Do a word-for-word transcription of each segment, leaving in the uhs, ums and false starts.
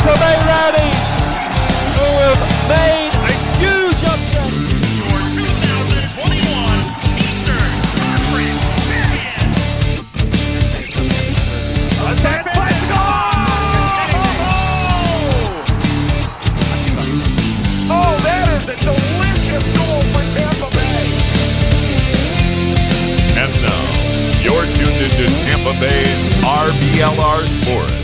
Tampa Bay Rowdies, who have made a huge upset. Your two thousand twenty-one Eastern Conference champion. Attack pass, goal! Oh, that is a delicious goal for Tampa Bay. And now, you're tuned into Tampa Bay's R B L R Sports.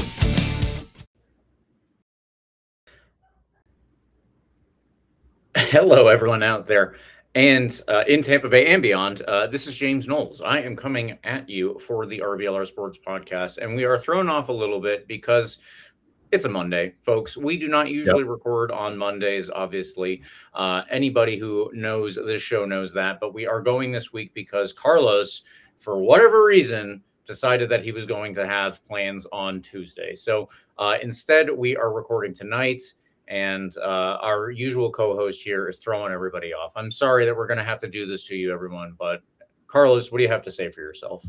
Hello, everyone out there and uh, in Tampa Bay and beyond. Uh, this is James Knowles. I am coming at you for the R B L R Sports podcast, and we are thrown off a little bit because it's a Monday, folks. We do not usually yep. record on Mondays, obviously. Uh, anybody who knows this show knows that, but we are going this week because Carlos, for whatever reason, decided that he was going to have plans on Tuesday. So uh, instead, we are recording tonight. And uh, our usual co-host here is throwing everybody off. I'm sorry that we're going to have to do this to you, everyone. But Carlos, what do you have to say for yourself?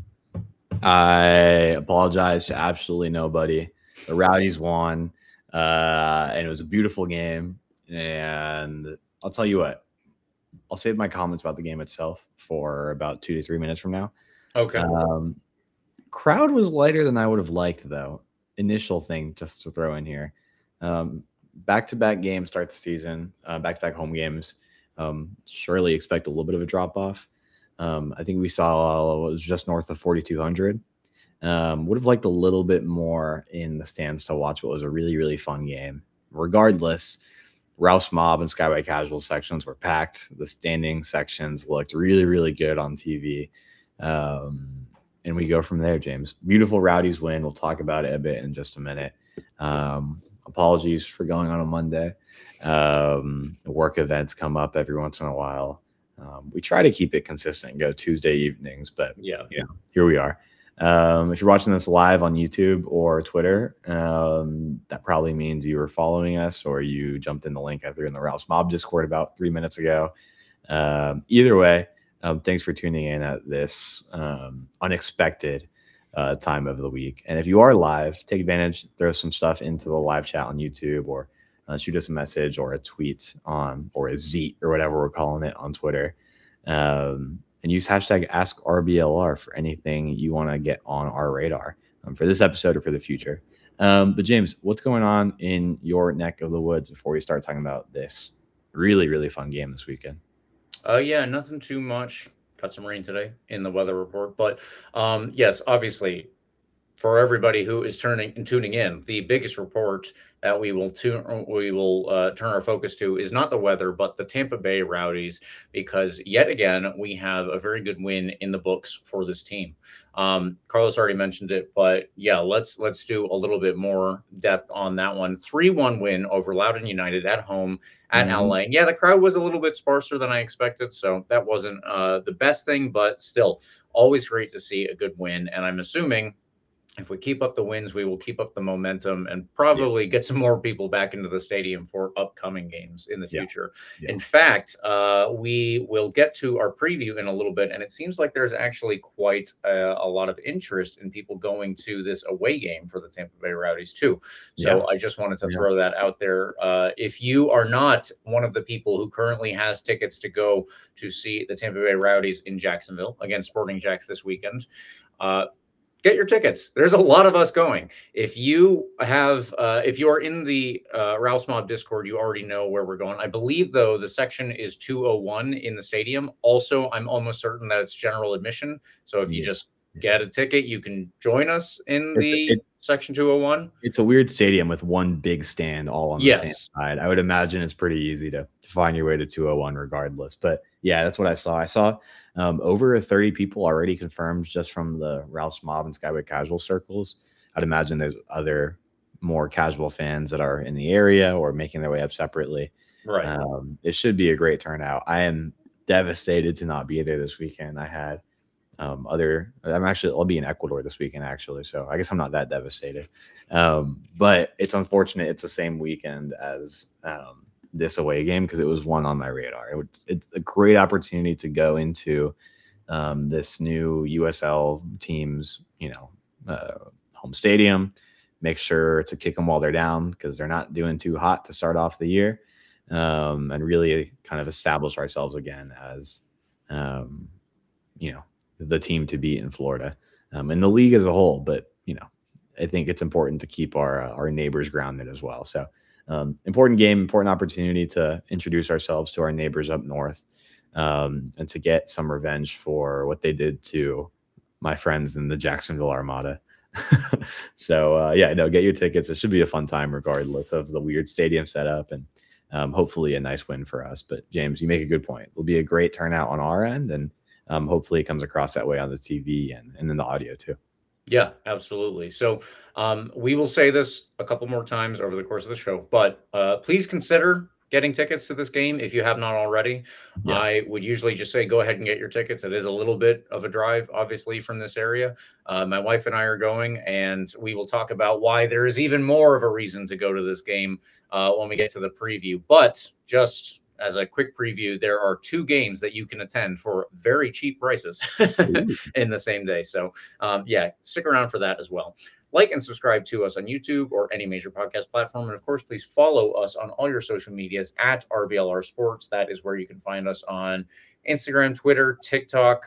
I apologize to absolutely nobody. The Rowdies won, uh, and it was a beautiful game. And I'll tell you what, I'll save my comments about the game itself for about two to three minutes from now. Okay. Um, crowd was lighter than I would have liked, though. Initial thing just to throw in here. Um, Back-to-back games start the season, uh, back-to-back home games. Um, surely expect a little bit of a drop-off. Um, I think we saw it was just north of forty-two hundred. Um, would have liked a little bit more in the stands to watch what was a really, really fun game. Regardless, Rouse Mob and Skyway Casual sections were packed. The standing sections looked really, really good on T V. Um, and we go from there, James. Beautiful Rowdies win. We'll talk about it a bit in just a minute. Um, Apologies for going on a Monday. Um, work events come up every once in a while. Um, we try to keep it consistent and go Tuesday evenings, but yeah, yeah, here we are. Um, if you're watching this live on YouTube or Twitter, um, that probably means you were following us or you jumped in the link I threw in the Rouse Mob Discord about three minutes ago. Um, either way, um, thanks for tuning in at this um, unexpected Uh, time of the week. And if you are live, take advantage, throw some stuff into the live chat on YouTube or uh, shoot us a message or a tweet on or a zeet or whatever we're calling it on Twitter. Um, and use hashtag Ask R B L R for anything you want to get on our radar um, for this episode or for the future. Um, but James, what's going on in your neck of the woods before we start talking about this really, really fun game this weekend? Uh, yeah, nothing too much. Got some rain today in the weather report. But um, yes, obviously, for everybody who is turning and tuning in, the biggest report that we will tune, we will uh, turn our focus to is not the weather, but the Tampa Bay Rowdies, because yet again, we have a very good win in the books for this team. Um, Carlos already mentioned it, but yeah, let's let's do a little bit more depth on that one. three one win over Loudoun United at home at mm-hmm. L A. Yeah, the crowd was a little bit sparser than I expected, so that wasn't uh, the best thing, but still, always great to see a good win. And I'm assuming if we keep up the wins, we will keep up the momentum and probably yeah. get some more people back into the stadium for upcoming games in the future. Yeah. Yeah. In fact, uh, we will get to our preview in a little bit, and it seems like there's actually quite a, a lot of interest in people going to this away game for the Tampa Bay Rowdies too. So yeah. I just wanted to yeah. throw that out there. Uh, if you are not one of the people who currently has tickets to go to see the Tampa Bay Rowdies in Jacksonville against Sporting Jacks this weekend, uh, get your tickets. There's a lot of us going. If you have, uh, if you are in the uh, Rouse Mob Discord, you already know where we're going. I believe, though, the section is two oh one in the stadium. Also, I'm almost certain that it's general admission. So if you yeah. just get a ticket, you can join us in the it, it, section two oh one. It's a weird stadium with one big stand all on the yes. same side. I would imagine it's pretty easy to, to find your way to two oh one regardless. But yeah, that's what I saw. I saw um, over thirty people already confirmed just from the Rouse Mob and Skyway Casual circles. I'd imagine there's other more casual fans that are in the area or making their way up separately. Right. Um, it should be a great turnout. I am devastated to not be there this weekend. I had um, other, I'm actually, I'll be in Ecuador this weekend actually. So I guess I'm not that devastated. Um, but it's unfortunate. It's the same weekend as um, this away game because it was one on my radar. It would, it's a great opportunity to go into um, this new U S L team's, you know, uh, home stadium. make sure to kick them while they're down because they're not doing too hot to start off the year, um, and really kind of establish ourselves again as, um, you know, the team to beat in Florida, um, and the league as a whole. But, you know, I think it's important to keep our, uh, our neighbors grounded as well. So um, important game, important opportunity to introduce ourselves to our neighbors up north, um, and to get some revenge for what they did to my friends in the Jacksonville Armada. So uh, yeah, no, get your tickets. It should be a fun time regardless of the weird stadium setup, and um, hopefully a nice win for us. But James, you make a good point. It'll be a great turnout on our end, and um, hopefully it comes across that way on the T V and, and in the audio too. Yeah, absolutely. So um, we will say this a couple more times over the course of the show, but uh, please consider getting tickets to this game if you have not already. Yeah. I would usually just say go ahead and get your tickets. It is a little bit of a drive, obviously, from this area. Uh, my wife and I are going, and we will talk about why there is even more of a reason to go to this game uh, when we get to the preview. But just as a quick preview, there are two games that you can attend for very cheap prices in the same day. So, um, yeah, stick around for that as well. Like and subscribe to us on YouTube or any major podcast platform. And of course, please follow us on all your social medias at R B L R Sports. That is where you can find us on Instagram, Twitter, TikTok.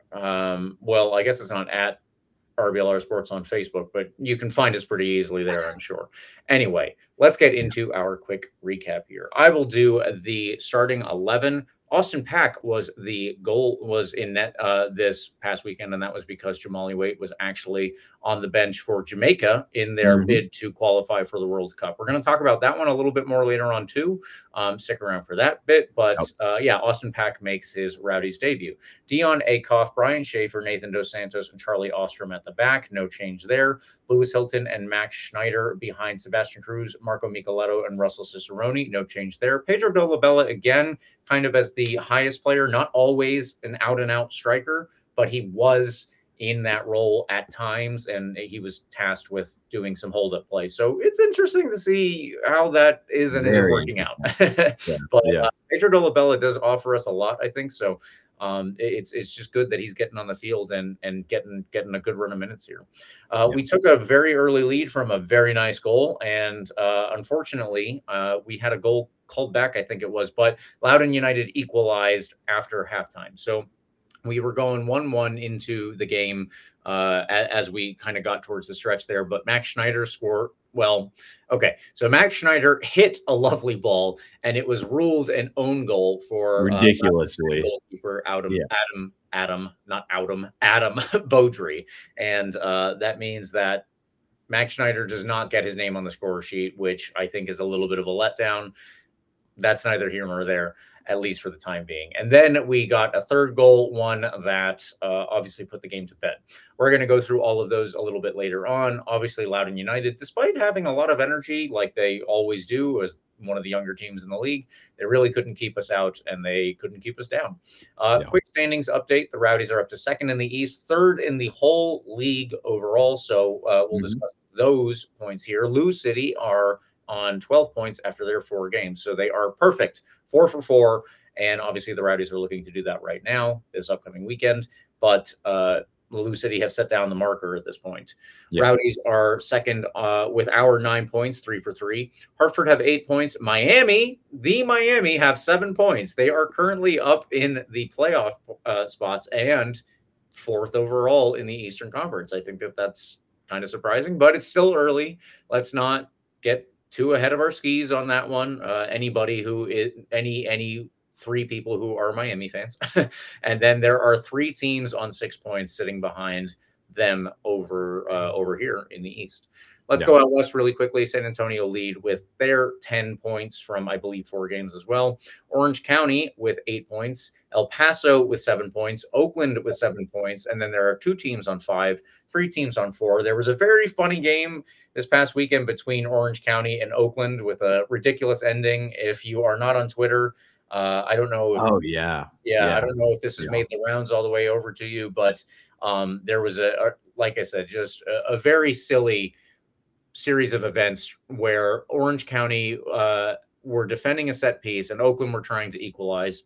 Um, well, I guess it's not at R B L R Sports on Facebook, but you can find us pretty easily there, I'm sure. Anyway, let's get into our quick recap here. I will do the starting eleven. Austin Pack was the goal was in net uh, this past weekend, and that was because Jamali Waite was actually on the bench for Jamaica in their mm-hmm. bid to qualify for the World Cup. We're going to talk about that one a little bit more later on too. Um, stick around for that bit. But uh, yeah, Austin Pack makes his Rowdies debut. Dion Akoff, Brian Schaefer, Nathan Dos Santos, and Charlie Ostrom at the back. No change there. Lewis Hilton and Max Schneider behind Sebastian Cruz, Marco Micheletto, and Russell Cicerone. No change there. Pedro Dolabella again, kind of as the highest player, not always an out-and-out striker, but he was in that role at times, and he was tasked with doing some hold-up play. So it's interesting to see how that is and isn't working out. yeah, but yeah. Uh, Pedro Dolabella does offer us a lot, I think. So um, it's it's just good that he's getting on the field and and getting getting a good run of minutes here. Uh, yeah. We took a very early lead from a very nice goal, and uh, unfortunately, uh, we had a goal called back, I think it was, but Loudoun United equalized after halftime. So we were going one one into the game uh, as we kind of got towards the stretch there, but Max Schneider scored. Well, okay. So Max Schneider hit a lovely ball, and it was ruled an own goal for ridiculously uh, goalkeeper Adam, yeah. Adam, Adam, not Adam, Adam Beaudry. And uh, that means that Max Schneider does not get his name on the score sheet, which I think is a little bit of a letdown. That's neither here nor there, at least for the time being. And then we got a third goal, one that uh, obviously put the game to bed. We're going to go through all of those a little bit later on. Obviously, Loudoun United, despite having a lot of energy like they always do as one of the younger teams in the league, they really couldn't keep us out, and they couldn't keep us down. Uh, yeah. Quick standings update. The Rowdies are up to second in the East, third in the whole league overall. So uh, we'll mm-hmm. discuss those points here. Lou City are on twelve points after their four games. So they are perfect, four for four. And obviously the Rowdies are looking to do that right now, this upcoming weekend. But uh, Lou City have set down the marker at this point. Yeah. Rowdies are second uh, with our nine points, three for three. Hartford have eight points. Miami, the Miami, have seven points. They are currently up in the playoff uh, spots and fourth overall in the Eastern Conference. I think that that's kind of surprising, but it's still early. Let's not get too ahead of our skis on that one. Uh, anybody who is any any three people who are Miami fans, and then there are three teams on six points sitting behind them over uh, over here in the East. Let's yeah. go out west really quickly. San Antonio lead with their ten points from, I believe, four games as well. Orange County with eight points. El Paso with seven points. Oakland with seven points. And then there are two teams on five, three teams on four. There was a very funny game this past weekend between Orange County and Oakland with a ridiculous ending. If you are not on Twitter, uh, I don't know. If, oh, yeah. yeah. Yeah. I don't know if this has yeah. made the rounds all the way over to you, but um, there was a, a, like I said, just a, a very silly series of events where Orange County uh, were defending a set piece and Oakland were trying to equalize.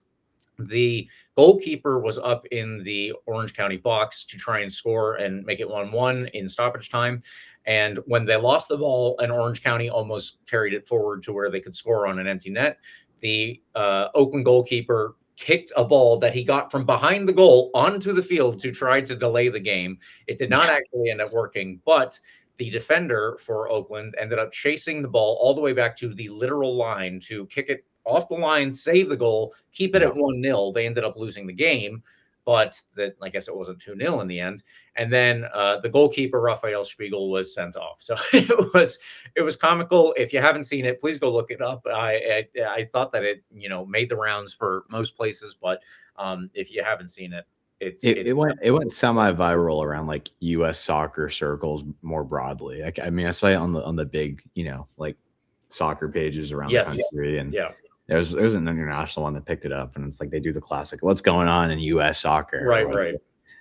The goalkeeper was up in the Orange County box to try and score and make it one one in stoppage time. And when they lost the ball and Orange County almost carried it forward to where they could score on an empty net, the uh, Oakland goalkeeper kicked a ball that he got from behind the goal onto the field to try to delay the game. It did not actually end up working, but the defender for Oakland ended up chasing the ball all the way back to the literal line to kick it off the line, save the goal, keep it yeah. at one nil. They ended up losing the game, but that I guess it wasn't two nil in the end. And then uh, the goalkeeper, Raphael Spiegel, was sent off. So it was it was comical. If you haven't seen it, please go look it up. I I, I thought that it you know made the rounds for most places, but um, if you haven't seen it, it's it, it's, it went it went semi-viral around like U S soccer circles more broadly. Like, I mean, I saw it on the on the big you know like soccer pages around yes. the country, and yeah. There was, there was an international one that picked it up, and it's like they do the classic, what's going on in U S soccer? Right, right.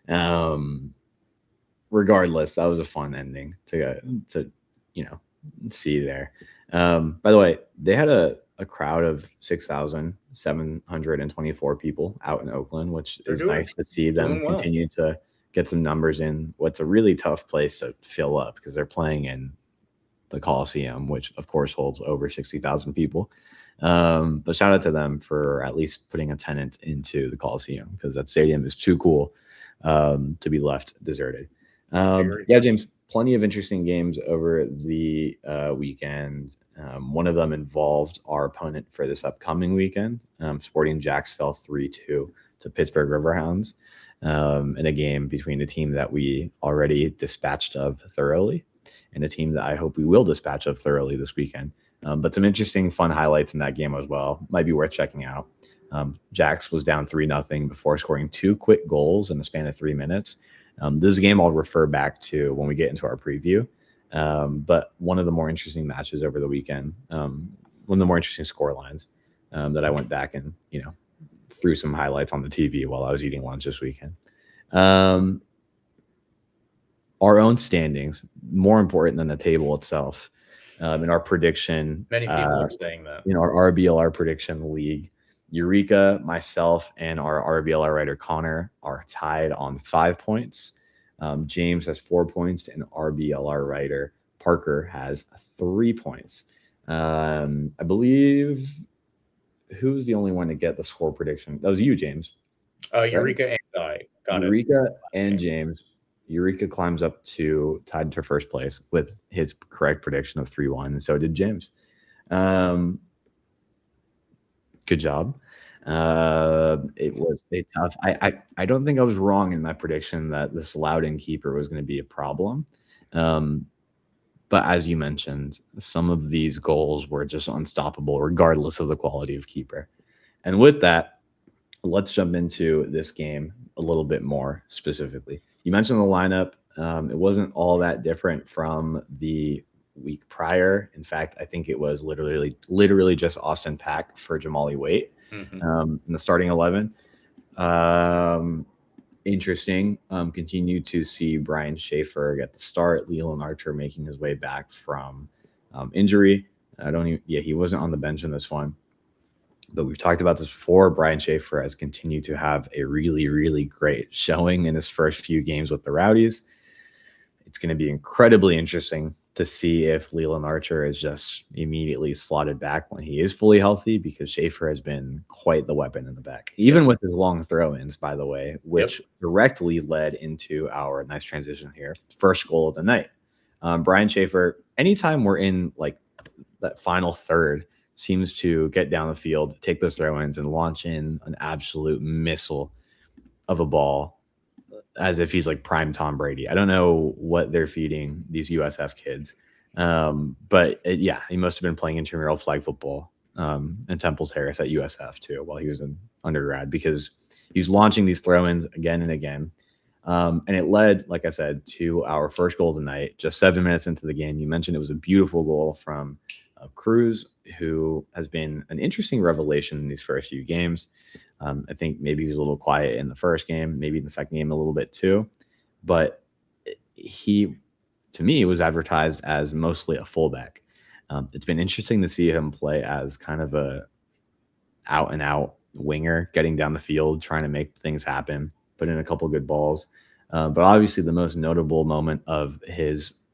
Um, regardless, that was a fun ending to, to you know, see there. Um, by the way, they had a, a crowd of six thousand seven hundred twenty-four people out in Oakland, which They're is doing, nice to see them well. continue to get some numbers in what's a really tough place to fill up because they're playing in the Coliseum, which of course holds over sixty thousand people. Um, but shout out to them for at least putting a tenant into the Coliseum because that stadium is too cool um, to be left deserted. Um, yeah, James, plenty of interesting games over the uh, weekend. Um, one of them involved our opponent for this upcoming weekend. Um, Sporting Jacks fell three two to Pittsburgh Riverhounds um, in a game between a team that we already dispatched of thoroughly and a team that I hope we will dispatch of thoroughly this weekend. Um, but some interesting, fun highlights in that game as well. Might be worth checking out. Um, Jax was down three nothing before scoring two quick goals in the span of three minutes. Um, this game I'll refer back to when we get into our preview. Um, but one of the more interesting matches over the weekend, um, one of the more interesting score lines um, that I went back and, you know, threw some highlights on the T V while I was eating lunch this weekend. Um, our own standings, more important than the table itself. Um, in our prediction, many people uh, are saying that. In our R B L R prediction league, Eureka, myself, and our R B L R writer Connor are tied on five points. Um, James has four points, and R B L R writer Parker has three points. Um, I believe who was the only one to get the score prediction? That was you, James. Uh, Eureka right? and I got Eureka it. Eureka and James. Eureka climbs up to tied to first place with his correct prediction of three one, and so did James. Um, good job. Uh, it was a tough. I, I I don't think I was wrong in my prediction that this Loudon keeper was going to be a problem. Um, but as you mentioned, some of these goals were just unstoppable, regardless of the quality of keeper. And with that, let's jump into this game a little bit more specifically. You mentioned the lineup. Um, it wasn't all that different from the week prior. In fact, I think it was literally literally just Austin Pack for Jamali Waite mm-hmm. um, in the starting eleven. Um, interesting. Um, continue to see Brian Schaefer get the start. Leland Archer making his way back from um, injury. I don't even, yeah, he wasn't on the bench in this one. But we've talked about this before. Brian Schaefer has continued to have a really, really great showing in his first few games with the Rowdies. It's going to be incredibly interesting to see if Leland Archer is just immediately slotted back when he is fully healthy, because Schaefer has been quite the weapon in the back, even yes. with his long throw-ins, by the way, which yep. directly led into our nice transition here. First goal of the night. Um, Brian Schaefer, anytime we're in like that final third, seems to get down the field, take those throw-ins, and launch in an absolute missile of a ball as if he's like prime Tom Brady. I don't know what they're feeding these U S F kids. Um, but it, yeah, he must have been playing intramural flag football um, in Temple Terrace at U S F too while he was in undergrad, because he was launching these throw-ins again and again. Um, and it led, like I said, to our first goal of the night, just seven minutes into the game. You mentioned it was a beautiful goal from uh, Cruz, who has been an interesting revelation in these first few games. Um, I think maybe he was a little quiet in the first game, maybe in the second game a little bit too. But he, to me, was advertised as mostly a fullback. Um, it's been interesting to see him play as kind of a out-and-out winger, getting down the field, trying to make things happen, put in a couple good balls. Uh, but obviously the most notable moment of his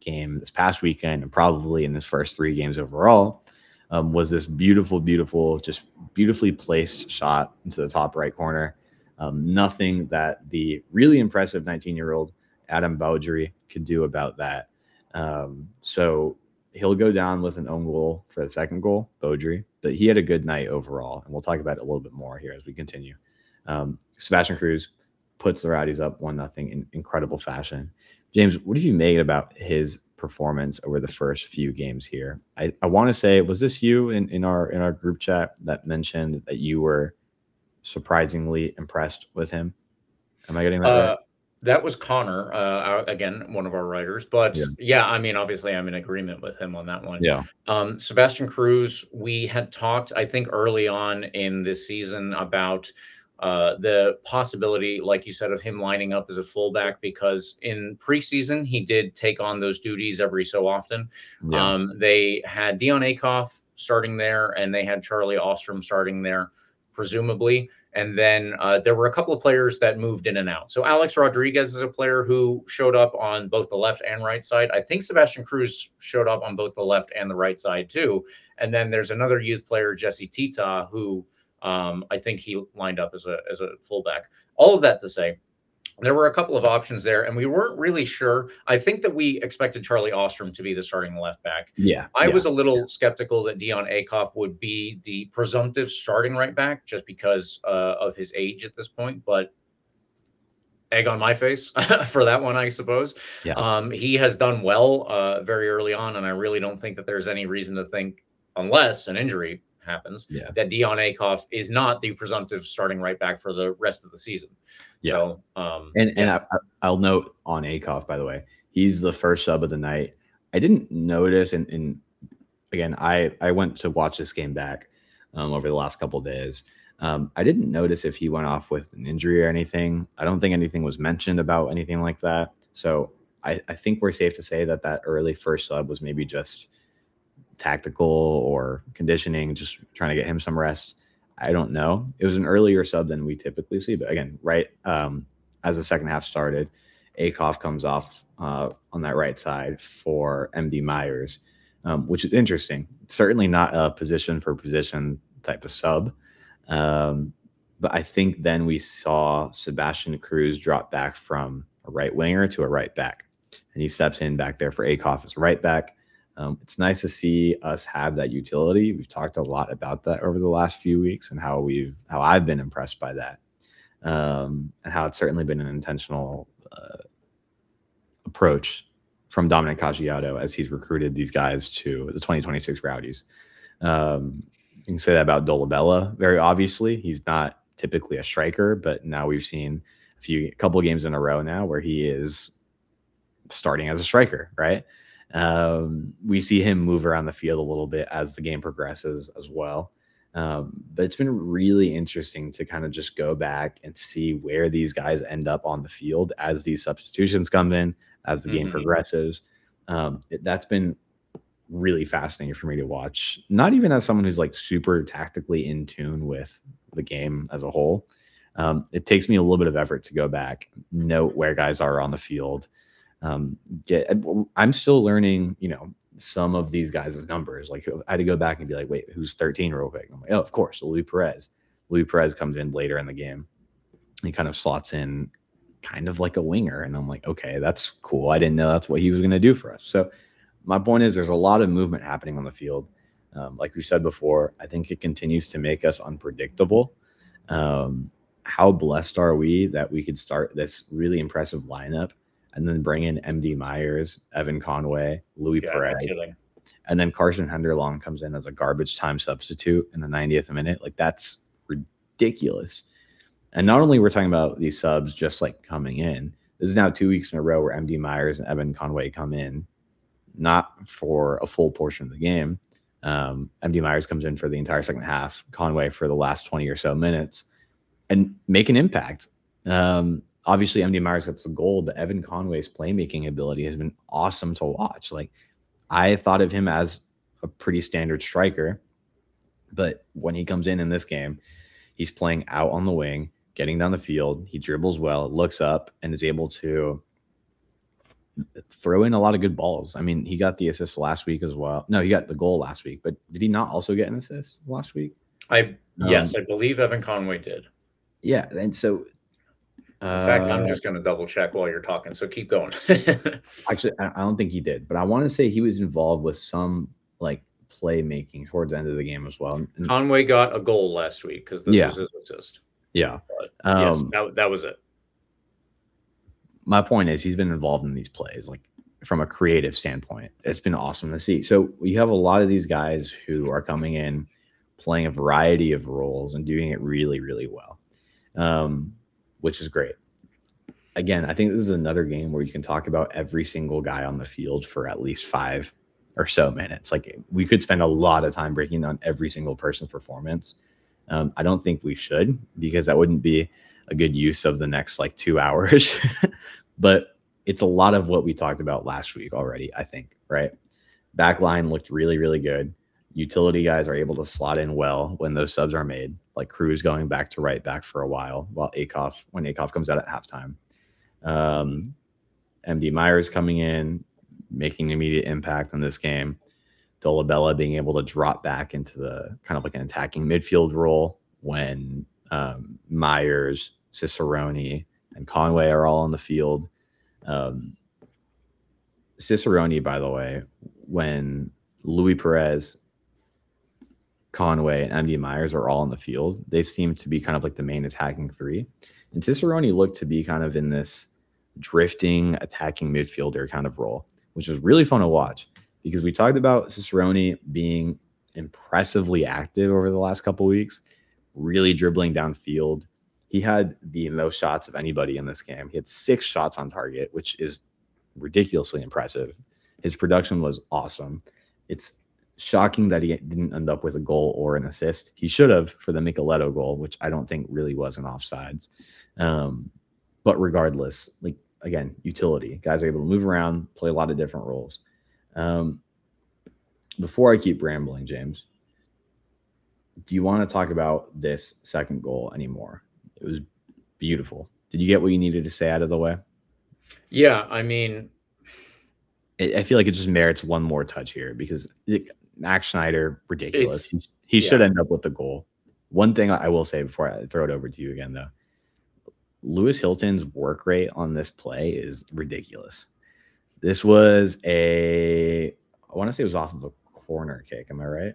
game this past weekend and probably in his first three games overall um, was this beautiful, beautiful, just beautifully placed shot into the top right corner. Um, nothing that the really impressive nineteen-year-old Adam Bowdry could do about that. Um, so he'll go down with an own goal for the second goal, Bowdry, but he had a good night overall, and we'll talk about it a little bit more here as we continue. Um, Sebastian Cruz puts the Rowdies up one nothing in incredible fashion. James, what have you made about his performance over the first few games here? I, I want to say, was this you in, in our in our group chat that mentioned that you were surprisingly impressed with him? Am I getting that Uh, right? that was Connor, uh, our- again, one of our writers. But Yeah. yeah. I mean, obviously, I'm in agreement with him on that one. Yeah. Um, Sebastian Cruz, we had talked, I think, early on in this season about uh, the possibility, like you said, of him lining up as a fullback, because in preseason, he did take on those duties every so often. Yeah. Um, they had Dion Akoff starting there, and they had Charlie Ostrom starting there, presumably. And then uh, there were a couple of players that moved in and out. So Alex Rodriguez is a player who showed up on both the left and right side. I think Sebastian Cruz showed up on both the left and the right side too. And then there's another youth player, Jesse Tita, who um, I think he lined up as a as a fullback. All of that to say, there were a couple of options there, and we weren't really sure. I think that we expected Charlie Ostrom to be the starting left back. Yeah. I yeah. was a little skeptical that Dion Akoff would be the presumptive starting right back just because uh, of his age at this point, but egg on my face for that one, I suppose. Yeah. Um, he has done well uh, very early on, and I really don't think that there's any reason to think, unless an injury happens, Yeah. that Dion Akoff is not the presumptive starting right back for the rest of the season. Yeah. So, um, And and yeah. I, I'll note on Akoff, by the way, he's the first sub of the night. I didn't notice, and, and again, I I went to watch this game back um, over the last couple of days. Um, I didn't notice if he went off with an injury or anything. I don't think anything was mentioned about anything like that. So I, I think we're safe to say that that early first sub was maybe just tactical or conditioning, just trying to get him some rest. I don't know. It was an earlier sub than we typically see, but again, right um, as the second half started, Akoff comes off uh, on that right side for M D Myers, um, which is interesting. Certainly not a position for position type of sub, um, but I think then we saw Sebastian Cruz drop back from a right winger to a right back, and he steps in back there for Akoff as a right back. Um, it's nice to see us have that utility. We've talked a lot about that over the last few weeks and how we've how I've been impressed by that, um, and how it's certainly been an intentional uh, approach from Dominic Caggiato as he's recruited these guys to the twenty twenty-six Rowdies. Um, you can say that about Dolabella. Very obviously, he's not typically a striker, but now we've seen a few a couple of games in a row now where he is starting as a striker, right? Um, we see him move around the field a little bit as the game progresses as well. Um, but it's been really interesting to kind of just go back and see where these guys end up on the field as these substitutions come in, as the game Mhm. progresses. Um, it, that's been really fascinating for me to watch, not even as someone who's like super tactically in tune with the game as a whole. Um, it takes me a little bit of effort to go back, note where guys are on the field. Um, get, I'm still learning, you know, some of these guys' numbers. Like I had to go back and be like, wait, who's thirteen real quick? I'm like, oh, of course, Luis Perez. Luis Perez comes in later in the game. He kind of slots in kind of like a winger. And I'm like, okay, that's cool. I didn't know that's what he was going to do for us. So my point is there's a lot of movement happening on the field. Um, like we said before, I think it continues to make us unpredictable. Um, how blessed are we that we could start this really impressive lineup and then bring in M D Myers, Evan Conway, Luis Yeah, Perez, no kidding. and then Carson Henderlong comes in as a garbage time substitute in the ninetieth minute. Like that's ridiculous. And not only we're talking about these subs just like coming in, this is now two weeks in a row where M D Myers and Evan Conway come in, not for a full portion of the game. Um, M D Myers comes in for the entire second half, Conway for the last twenty or so minutes, and make an impact. Um, Obviously, M D Myers gets the goal, but Evan Conway's playmaking ability has been awesome to watch. Like, I thought of him as a pretty standard striker, but when he comes in in this game, he's playing out on the wing, getting down the field. He dribbles well, looks up, and is able to throw in a lot of good balls. I mean, he got the assist last week as well. No, he got the goal last week, but did he not also get an assist last week? I Um, yes, I believe Evan Conway did. Yeah, and so In fact, I'm uh, just going to double check while you're talking, so keep going. actually, I I don't think he did, but I want to say he was involved with some like playmaking towards the end of the game as well. And- Conway got a goal last week because this Yeah. was his assist. yeah. But yes, Um, that, that was it. my point is he's been involved in these plays, like from a creative standpoint. It's been awesome to see. So we have a lot of these guys who are coming in, playing a variety of roles and doing it really, really well, um, which is great. Again, I think this is another game where you can talk about every single guy on the field for at least five or so minutes. Like we could spend a lot of time breaking down every single person's performance. Um, I don't think we should, because that wouldn't be a good use of the next like two hours. But it's a lot of what we talked about last week already, I think, right? Back line looked really, really good. Utility guys are able to slot in well when those subs are made, like Cruz going back to right back for a while, while Akoff, when Akoff comes out at halftime. Um, M D Myers coming in, making immediate impact on this game. Dolabella being able to drop back into the kind of like an attacking midfield role when um, Myers, Cicerone, and Conway are all on the field. Um, Cicerone, by the way, when Louis Perez, Conway, and M D Myers are all on the field, they seem to be kind of like the main attacking three. And Cicerone looked to be kind of in this drifting attacking midfielder kind of role, which was really fun to watch because we talked about Cicerone being impressively active over the last couple of weeks, really dribbling downfield. He had the most shots of anybody in this game. He had six shots on target, which is ridiculously impressive. His production was awesome. It's shocking that he didn't end up with a goal or an assist. He should have for the Micheletto goal, which I don't think really was an offsides. Um, but regardless, like again, utility. Guys are able to move around, play a lot of different roles. Um, before I keep rambling, James, do you want to talk about this second goal anymore? It was beautiful. Did you get what you needed to say out of the way? Yeah, I mean, I I feel like it just merits one more touch here because it, Max Schneider, ridiculous. It's- He, he yeah. should end up with the goal. One thing I will say before I throw it over to you again, though, Lewis Hilton's work rate on this play is ridiculous. This was a, I want to say it was off of a corner kick. Am I right?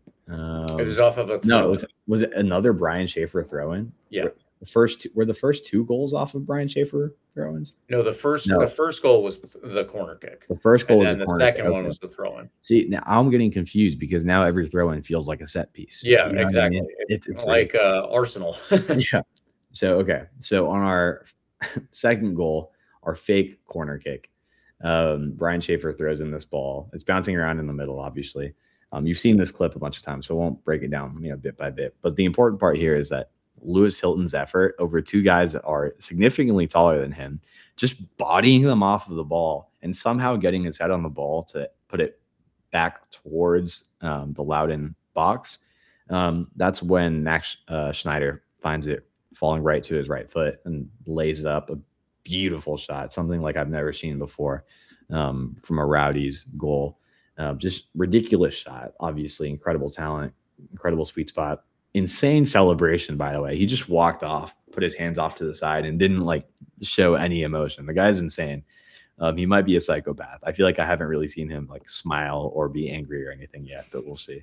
Um, it was off of a no, throw. it was, was it another Brian Schaefer throw-in? Yeah. Were the first two, were the first two goals off of Brian Schaefer throw-ins? No, the first No. the first goal was the corner kick. The first goal And was then a the corner second kick. one Okay. was the throw in. See, now I'm getting confused because now every throw-in feels like a set piece. Yeah, You know what I exactly. mean? It's, it's like uh, Arsenal. yeah. So okay. So on our second goal, our fake corner kick, um, Brian Schaefer throws in this ball. It's bouncing around in the middle, obviously. Um, you've seen this clip a bunch of times, so I won't break it down, you know, bit by bit. But the important part here is that Lewis Hilton's effort over two guys that are significantly taller than him, just bodying them off of the ball and somehow getting his head on the ball to put it back towards um, the Loudon box. Um, that's when Max uh, Schneider finds it falling right to his right foot and lays it up. A beautiful shot, something like I've never seen before um, from a Rowdy's goal. Uh, just ridiculous shot, obviously incredible talent, incredible sweet spot. Insane celebration, by the way. He just walked off, put his hands off to the side, and didn't like show any emotion. The guy's insane. Um, he might be a psychopath. I feel like I haven't really seen him like smile or be angry or anything yet, but we'll see.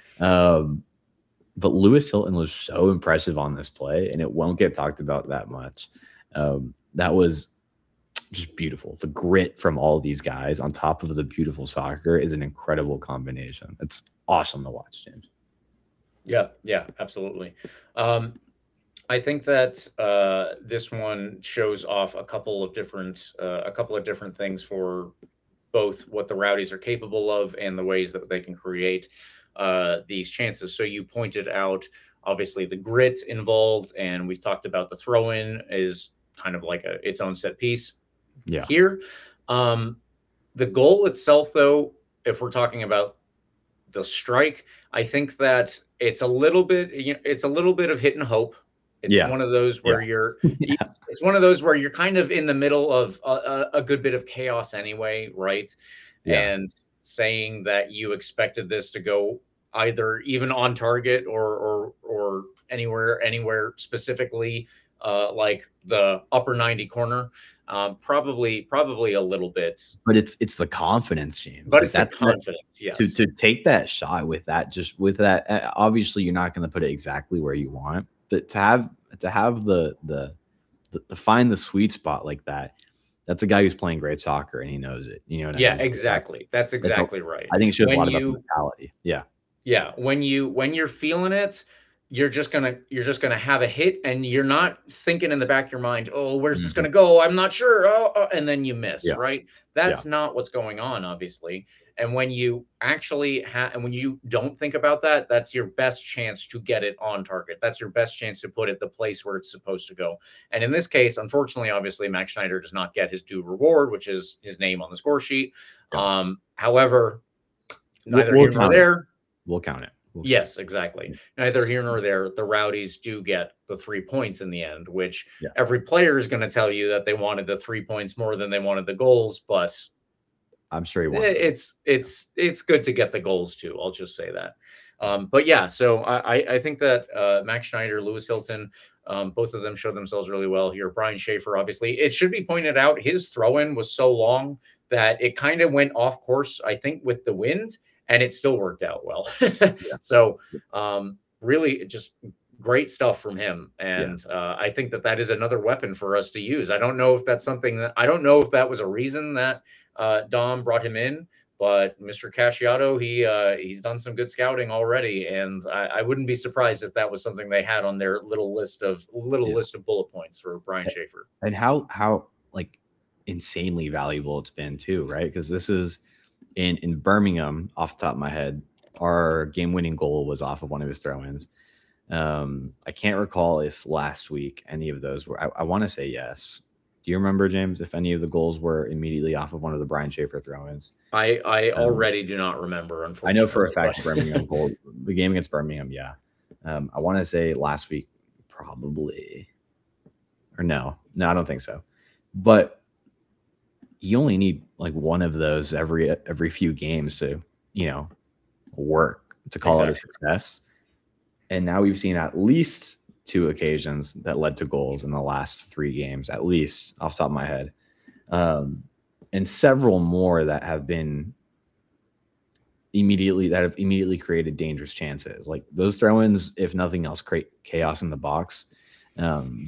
Um, but Lewis Hilton was so impressive on this play, and it won't get talked about that much. Um, that was just beautiful. The grit from all these guys on top of the beautiful soccer is an incredible combination. It's awesome to watch, James. Yeah, yeah, absolutely. Um, I think that uh, this one shows off a couple of different uh, a couple of different things for both what the Rowdies are capable of and the ways that they can create uh, these chances. So you pointed out, obviously, the grit involved, and we've talked about the throw-in is kind of like a its own set piece. Yeah. Here, um, the goal itself, though, if we're talking about the strike, I think that it's a little bit, you know, it's a little bit of hit and hope. It's Yeah. one of those where Yeah. you're, Yeah. it's one of those where you're kind of in the middle of a, a, a good bit of chaos anyway, right? Yeah. And saying that you expected this to go either even on target or or or anywhere anywhere specifically uh, like the upper ninety corner, um, probably probably a little bit. But it's it's the confidence, James. But Like, it's the that's confidence, yes. to to take that shot with that, just with that. uh, Obviously, you're not going to put it exactly where you want, but to have to have the the, the to find the sweet spot like that. That's a guy who's playing great soccer and he knows it. You know what I Yeah, mean? Like, exactly. That's like, exactly right. I think it shows a When lot about you- the mentality. Yeah. Yeah, when you when you're feeling it, you're just gonna you're just gonna have a hit, and you're not thinking in the back of your mind, oh, where's this Mhm. gonna go? I'm not sure. Oh, oh," and then you miss, Yeah. right? That's not what's going on, obviously. And when you actually have, and when you don't think about that, that's your best chance to get it on target. That's your best chance to put it the place where it's supposed to go. And in this case, unfortunately, obviously, Max Schneider does not get his due reward, which is his name on the score sheet. Yeah. Um, however, We'll- neither we'll here nor count it. there. We'll count it. We'll Yes, exactly. Neither here nor there. The Rowdies do get the three points in the end, which Yeah. every player is going to tell you that they wanted the three points more than they wanted the goals. But I'm sure he won. it- it's it's it's good to get the goals too. I'll just say that. Um, but yeah, so I I- I think that uh, Max Schneider, Lewis Hilton, um, both of them showed themselves really well here. Brian Schaefer, obviously, it should be pointed out his throw-in was so long that it kind of went off course, I think, with the wind, and it still worked out well. So um, really just great stuff from him. And uh, I think that that is another weapon for us to use. I don't know if that's something that, I don't know if that was a reason that uh, Dom brought him in, but Mister Casciato, he uh, he's done some good scouting already. And I, I wouldn't be surprised if that was something they had on their little list of little Yeah. list of bullet points for Brian Schaefer. And how how like insanely valuable it's been too, right? Because this is in in Birmingham, off the top of my head, our game-winning goal was off of one of his throw-ins. Um, I can't recall if last week any of those were. I, I want to say yes. Do you remember, James, if any of the goals were immediately off of one of the Brian Schaefer throw-ins? I, I Um, already do not remember, I unfortunately. know for a fact but- Birmingham goal, the game against Birmingham, yeah. Um, I want to say last week, probably, or no, no, I don't think so. But you only need like one of those every every few games to, you know, work to call it a Exactly. success. And now we've seen at least two occasions that led to goals in the last three games, at least off the top of my head, um, and several more that have been immediately that have immediately created dangerous chances. Like those throw-ins, if nothing else, create chaos in the box. Um,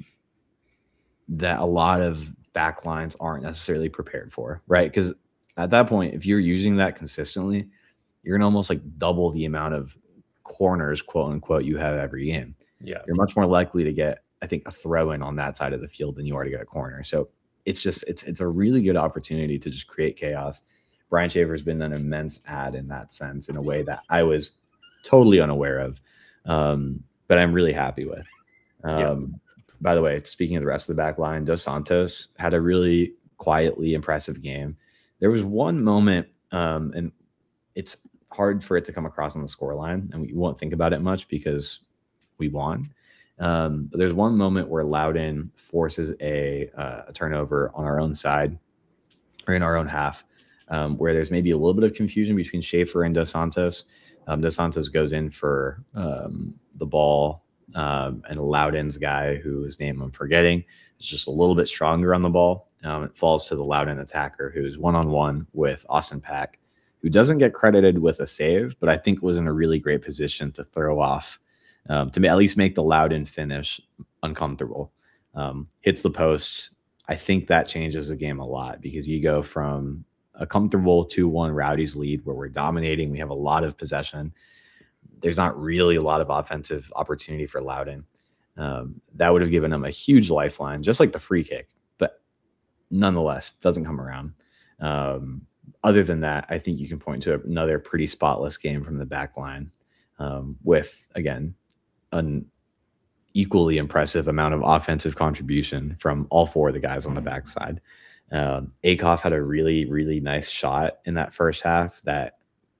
that a lot of backlines aren't necessarily prepared for, right? Because at that point, if you're using that consistently, you're gonna almost like double the amount of corners, quote unquote, you have every game. Yeah. You're much more likely to get, I think, a throw in on that side of the field than you are to get a corner. So it's just it's it's a really good opportunity to just create chaos. Brian Schaefer's been an immense add in that sense, in a way that I was totally unaware of, um, but I'm really happy with. Um, Yeah. By the way, speaking of the rest of the back line, Dos Santos had a really quietly impressive game. There was one moment, um, and it's hard for it to come across on the scoreline, and we won't think about it much because we won. Um, but there's one moment where Loudon forces a, uh, a turnover on our own side or in our own half, um, where there's maybe a little bit of confusion between Schaefer and Dos Santos. Um, Dos Santos goes in for um, the ball, um, and Loudon's guy, whose name I'm forgetting, is just a little bit stronger on the ball. Um, it falls to the Loudon attacker, who's one-on-one with Austin Pack, who doesn't get credited with a save, but I think was in a really great position to throw off, um, to at least make the Loudon finish uncomfortable. Um, hits the post. I think that changes the game a lot, because you go from a comfortable two one Rowdies lead where we're dominating, we have a lot of possession. There's not really a lot of offensive opportunity for Loudon. Um, that would have given them a huge lifeline, just like the free kick, but nonetheless, doesn't come around. Um, other than that, I think you can point to another pretty spotless game from the back line, um, with, again, an equally impressive amount of offensive contribution from all four of the guys on the backside. Um, Akoff had a really, really nice shot in that first half that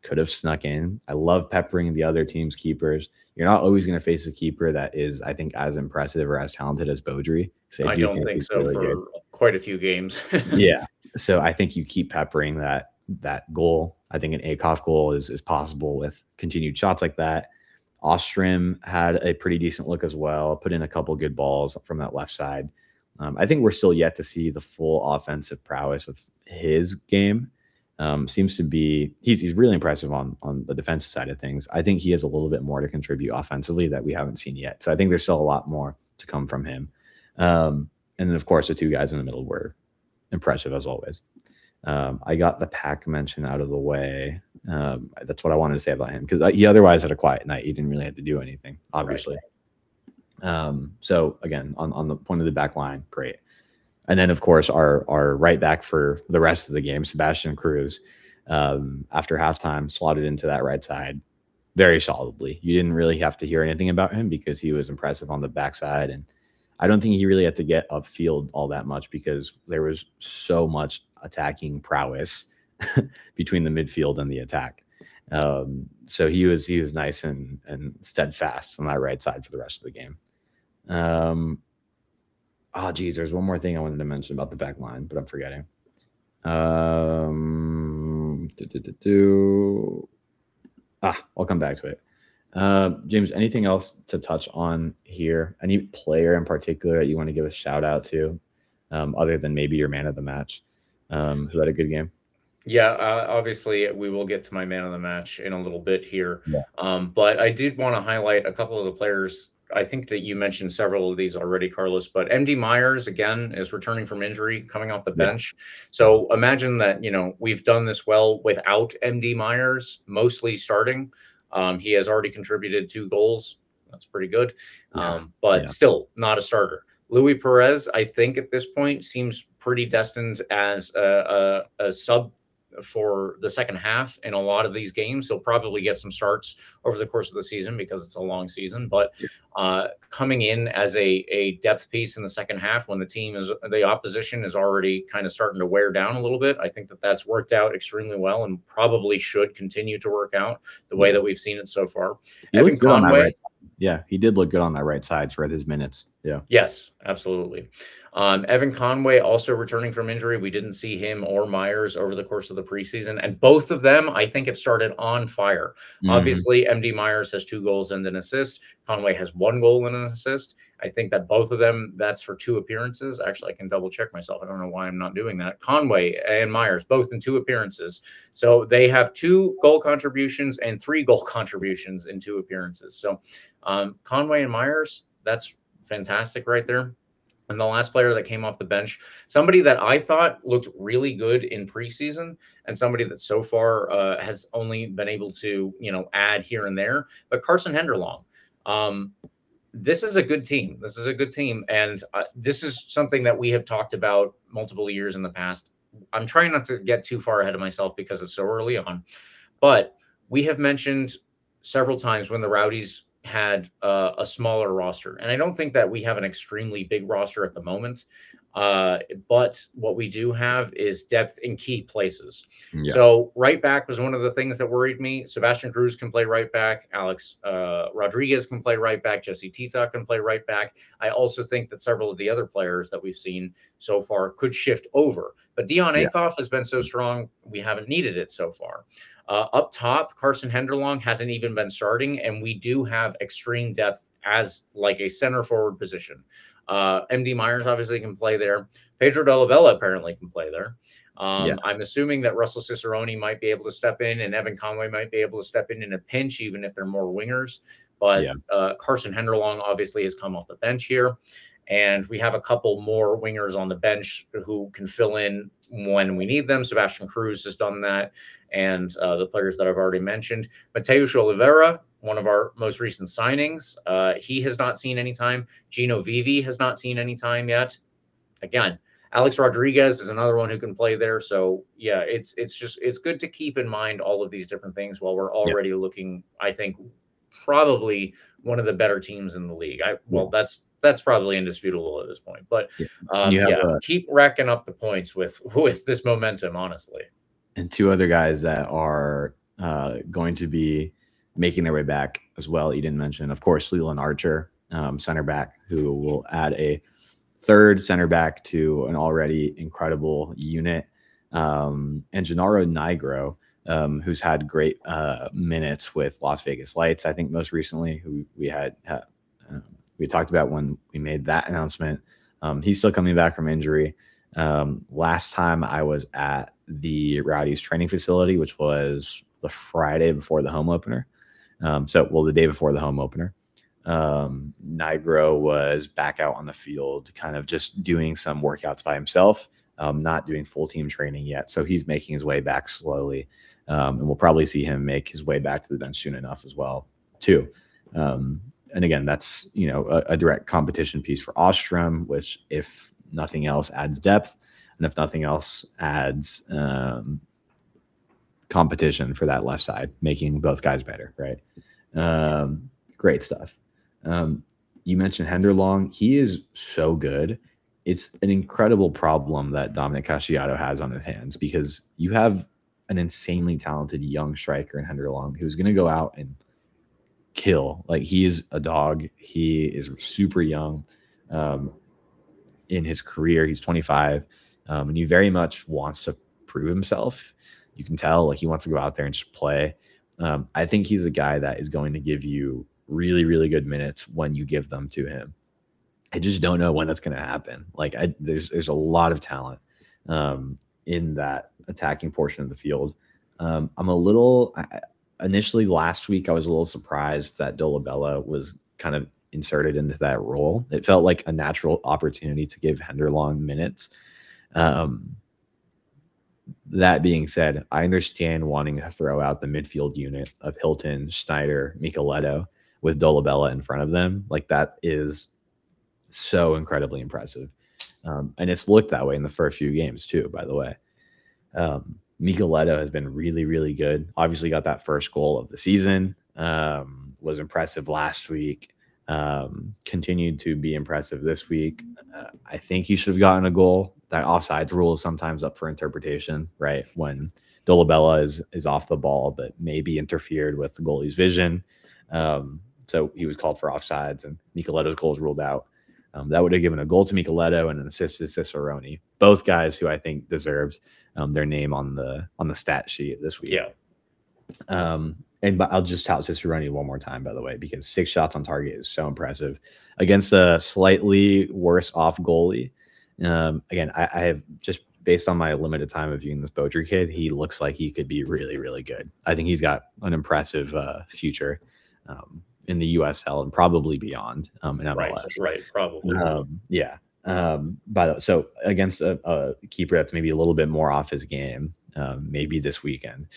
could have snuck in. I love peppering the other team's keepers. You're not always going to face a keeper that is, I think, as impressive or as talented as Beaudry. I, I do don't think, think so really for good. quite a few games. Yeah. So I think you keep peppering that that goal. I think an Akoff goal is, is possible with continued shots like that. Ostrom had a pretty decent look as well, put in a couple good balls from that left side. Um, I think we're still yet to see the full offensive prowess of his game. Um, seems to be he's he's really impressive on on the defensive side of things. I think he has a little bit more to contribute offensively that we haven't seen yet. So I think there's still a lot more to come from him. Um, and then of course the two guys in the middle were impressive as always. Um, I got the pack mention out of the way. Um, that's what I wanted to say about him because he otherwise had a quiet night. He didn't really have to do anything, obviously. Right. Um, so again, on, on the point of the back line, great. And then of course our our right back for the rest of the game, Sebastian Cruz, um, after halftime slotted into that right side very solidly. You didn't really have to hear anything about him because he was impressive on the backside, and I don't think he really had to get upfield all that much because there was so much attacking prowess between the midfield and the attack. Um, so he was he was nice and and steadfast on that right side for the rest of the game. Um, oh, geez, there's one more thing I wanted to mention about the back line, but I'm forgetting. Um, do, do, do, do. Ah, I'll come back to it. Uh, James, anything else to touch on here? Any player in particular that you want to give a shout out to, um, other than maybe your man of the match, um, who had a good game? Yeah, uh, obviously we will get to my man of the match in a little bit here. Yeah. Um, but I did want to highlight a couple of the players. I think that you mentioned several of these already, Carlos, but M D Myers, again, is returning from injury, coming off the bench. Yeah. So imagine that, you know, we've done this well without M D Myers, mostly starting. Um, he has already contributed two goals. That's pretty good. Yeah. Um, but yeah. still not a starter. Louis Perez, I think at this point seems pretty destined as a, a, a sub for the second half in a lot of these games. He'll probably get some starts over the course of the season because it's a long season, but uh, coming in as a, a depth piece in the second half when the team is, the opposition is already kind of starting to wear down a little bit. I think that that's worked out extremely well and probably should continue to work out the way that we've seen it so far. He Evan Conway. Right. Yeah, he did look good on that right side for his minutes. Yeah. Yes, absolutely. Um, Evan Conway also returning from injury. We didn't see him or Myers over the course of the preseason. And both of them, I think, have started on fire. Mm-hmm. Obviously, M D Myers has two goals and an assist. Conway has one goal and an assist. I think that both of them, that's for two appearances. Actually, I can double check myself. I don't know why I'm not doing that. Conway and Myers, both in two appearances. So they have two goal contributions and three goal contributions in two appearances. So um, Conway and Myers, that's fantastic right there. And the last player that came off the bench, somebody that I thought looked really good in preseason and somebody that so far uh, has only been able to, you know, add here and there, but Carson Henderlong. Um, this is a good team. This is a good team. And uh, this is something that we have talked about multiple years in the past. I'm trying not to get too far ahead of myself because it's so early on, but we have mentioned several times when the Rowdies had uh, a smaller roster. And I don't think that we have an extremely big roster at the moment. Uh, but what we do have is depth in key places. Yeah. So right back was one of the things that worried me. Sebastian Cruz can play right back. Alex uh, Rodriguez can play right back. Jesse Tita can play right back. I also think that several of the other players that we've seen so far could shift over. But Dion yeah. Akoff has been so strong, we haven't needed it so far. Uh, up top, Carson Henderlong hasn't even been starting, and we do have extreme depth as like a center forward position. Uh, M D Myers obviously can play there. Pedro Della Bella apparently can play there. Um, yeah. I'm assuming that Russell Cicerone might be able to step in, and Evan Conway might be able to step in in a pinch, even if they're more wingers. But yeah. uh, Carson Henderlong obviously has come off the bench here. And we have a couple more wingers on the bench who can fill in when we need them. Sebastian Cruz has done that. And uh, the players that I've already mentioned. Mateusz Oliveira, one of our most recent signings, uh, he has not seen any time. Gino Vivi has not seen any time yet. Again, Alex Rodriguez is another one who can play there. So, yeah, it's it's just it's good to keep in mind all of these different things while we're already yeah. looking, I think, probably one of the better teams in the league. I Well, that's that's probably indisputable at this point. But, um, yeah, a, keep racking up the points with with this momentum, honestly. And two other guys that are uh, going to be making their way back as well. You didn't mention, of course, Leland Archer, um, center back, who will add a third center back to an already incredible unit. Um, and Gennaro Nigro, um, who's had great uh, minutes with Las Vegas Lights, I think most recently, who we had uh, we talked about when we made that announcement. Um, he's still coming back from injury. Um, last time I was at the Rowdies training facility, which was the Friday before the home opener. Um, so, well, the day before the home opener. Um, Nigro was back out on the field, kind of just doing some workouts by himself, um, not doing full team training yet. So he's making his way back slowly. Um, and we'll probably see him make his way back to the bench soon enough as well, too. Um, and again, that's, you know, a, a direct competition piece for Ostrom, which, if nothing else, adds depth. And if nothing else, adds um, competition for that left side, making both guys better, right? Um, great stuff. Um, you mentioned Henderlong. He is so good. It's an incredible problem that Dominic Casciato has on his hands, because you have an insanely talented young striker in Henderlong who's going to go out and kill. Like, he is a dog. He is super young um, in his career. He's twenty-five, um, and he very much wants to prove himself. You can tell, like, he wants to go out there and just play. Um, I think he's a guy that is going to give you really, really good minutes when you give them to him. I just don't know when that's going to happen. Like, I, there's there's a lot of talent um, in that attacking portion of the field. Um, I'm a little I, initially last week I was a little surprised that Dolabella was kind of inserted into that role. It felt like a natural opportunity to give Henderlong minutes. Um, that being said, I understand wanting to throw out the midfield unit of Hilton, Schneider, Micheletto with Dolabella in front of them. Like, that is so incredibly impressive. Um, and it's looked that way in the first few games too, by the way. Um, Micheletto has been really, really good. Obviously got that first goal of the season, um, was impressive last week, um, continued to be impressive this week. Uh, I think he should have gotten a goal. That offsides rule is sometimes up for interpretation, right? When Dolabella is, is off the ball, but maybe interfered with the goalie's vision. Um, so he was called for offsides, and Micheletto's goal was ruled out. Um, that would have given a goal to Micheletto and an assist to Cicerone. Both guys who I think deserves um, their name on the on the stat sheet this week. Yeah. Um, and but I'll just tout Cicerone one more time, by the way, because six shots on target is so impressive against a slightly worse off goalie. Um, again, I, I have just based on my limited time of viewing this Beaudry kid, he looks like he could be really, really good. I think he's got an impressive uh, future. Um, in the U S L and probably beyond um, in M L S. Right, right, probably. Um, yeah. Um, by the so against a, a keeper that's maybe a little bit more off his game, um, maybe this weekend.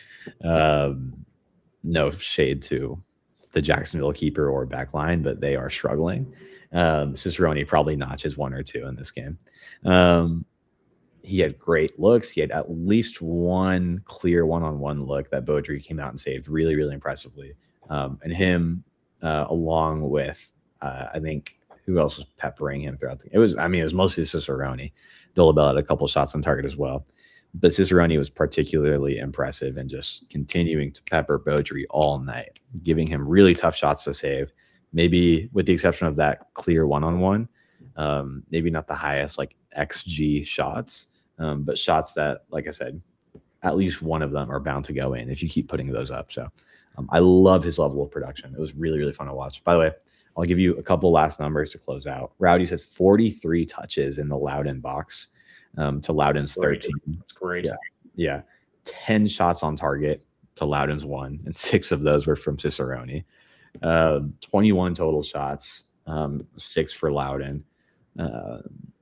Um, no shade to the Jacksonville keeper or back line, but they are struggling. Um, Cicerone probably notches one or two in this game. Um, he had great looks. He had at least one clear one-on-one look that Beaudry came out and saved really, really impressively. Um, and him, Uh, along with, uh, I think, who else was peppering him throughout the, it was, I mean, it was mostly Cicerone. Dolabella had a couple shots on target as well. But Cicerone was particularly impressive and just continuing to pepper Beaudry all night, giving him really tough shots to save. Maybe with the exception of that clear one-on-one, um, maybe not the highest, like, X G shots, um, but shots that, like I said, at least one of them are bound to go in if you keep putting those up. So, Um, I love his level of production. It was really, really fun to watch. By the way, I'll give you a couple last numbers to close out. Rowdy's had forty-three touches in the Loudoun box um, to Loudoun's thirteen. That's great. Yeah. yeah. ten shots on target to Loudoun's one, and six of those were from Cicerone. Uh, twenty-one total shots, um, six for Loudoun. Uh,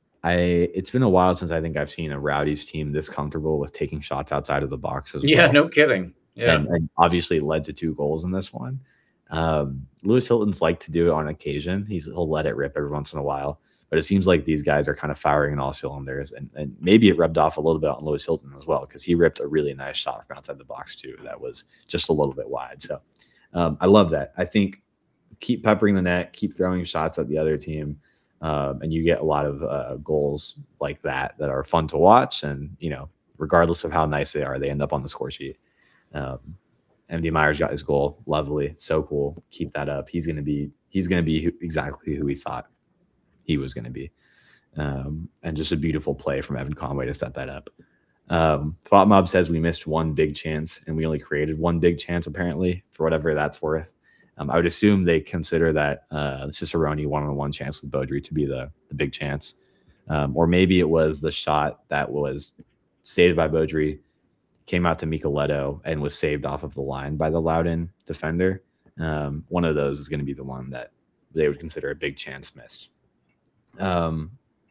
I It's been a while since I think I've seen a Rowdy's team this comfortable with taking shots outside of the box as Yeah, well. no kidding. Yeah. And, and obviously led to two goals in this one. Um, Lewis Hilton's like to do it on occasion. He's he'll let it rip every once in a while, but it seems like these guys are kind of firing in all cylinders, and, and maybe it rubbed off a little bit on Lewis Hilton as well, because he ripped a really nice shot from outside the box too. That was just a little bit wide. So um, I love that. I think keep peppering the net, keep throwing shots at the other team, um, and you get a lot of uh, goals like that that are fun to watch. And you know, regardless of how nice they are, they end up on the score sheet. Um, M D Myers got his goal. Lovely. So cool. Keep that up. He's going to be, he's going to be who, exactly who we thought he was going to be. Um, and just a beautiful play from Evan Conway to set that up. Um, Fatmob says we missed one big chance and we only created one big chance, apparently, for whatever that's worth. Um, I would assume they consider that uh, Cicerone one-on-one chance with Beaudry to be the, the big chance. Um, or maybe it was the shot that was saved by Beaudry, came out to Micheletto, and was saved off of the line by the Loudoun defender. Um, one of those is going to be the one that they would consider a big chance missed. Um,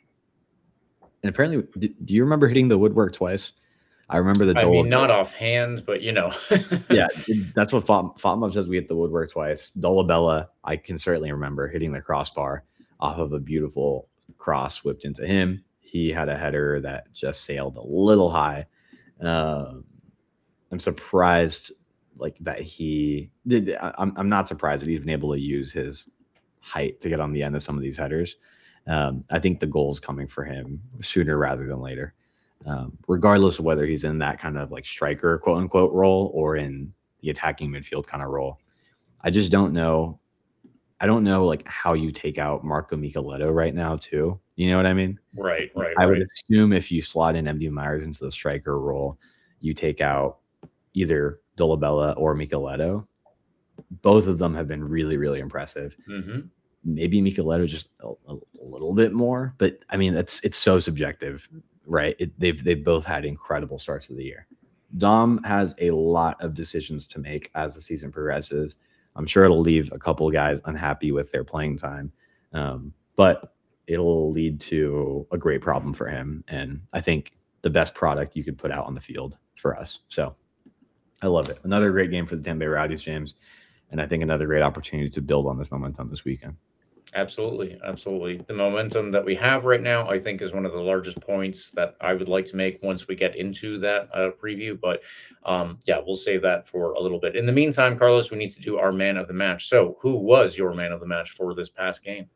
and apparently, do, do you remember hitting the woodwork twice? I remember the I Dol- mean, not offhand, but you know. yeah, that's what Fatma says. We hit the woodwork twice. Dolabella, I can certainly remember hitting the crossbar off of a beautiful cross whipped into him. He had a header that just sailed a little high. Um, I'm surprised, like that he did. I'm I'm not surprised that he's been able to use his height to get on the end of some of these headers. Um, I think the goal is coming for him sooner rather than later. Um, regardless of whether he's in that kind of like striker quote unquote role or in the attacking midfield kind of role. I just don't know. I don't know like how you take out Marco Micheletto right now too. You know what I mean? Right, right. I right. would assume if you slot in M D Myers into the striker role, you take out either Dolabella or Micheletto. Both of them have been really, really impressive. Mm-hmm. Maybe Micheletto just a, a little bit more, but I mean, that's it's so subjective. Right, it, they've they've both had incredible starts of the year. Dom has a lot of decisions to make as the season progresses. I'm sure it'll leave a couple guys unhappy with their playing time, um, but it'll lead to a great problem for him. And I think the best product you could put out on the field for us. So I love it. Another great game for the Tampa Bay Rowdies, James, and I think another great opportunity to build on this momentum this weekend. Absolutely. Absolutely. The momentum that we have right now, I think, is one of the largest points that I would like to make once we get into that uh, preview. But um, yeah, we'll save that for a little bit. In the meantime, Carlos, we need to do our man of the match. So who was your man of the match for this past game?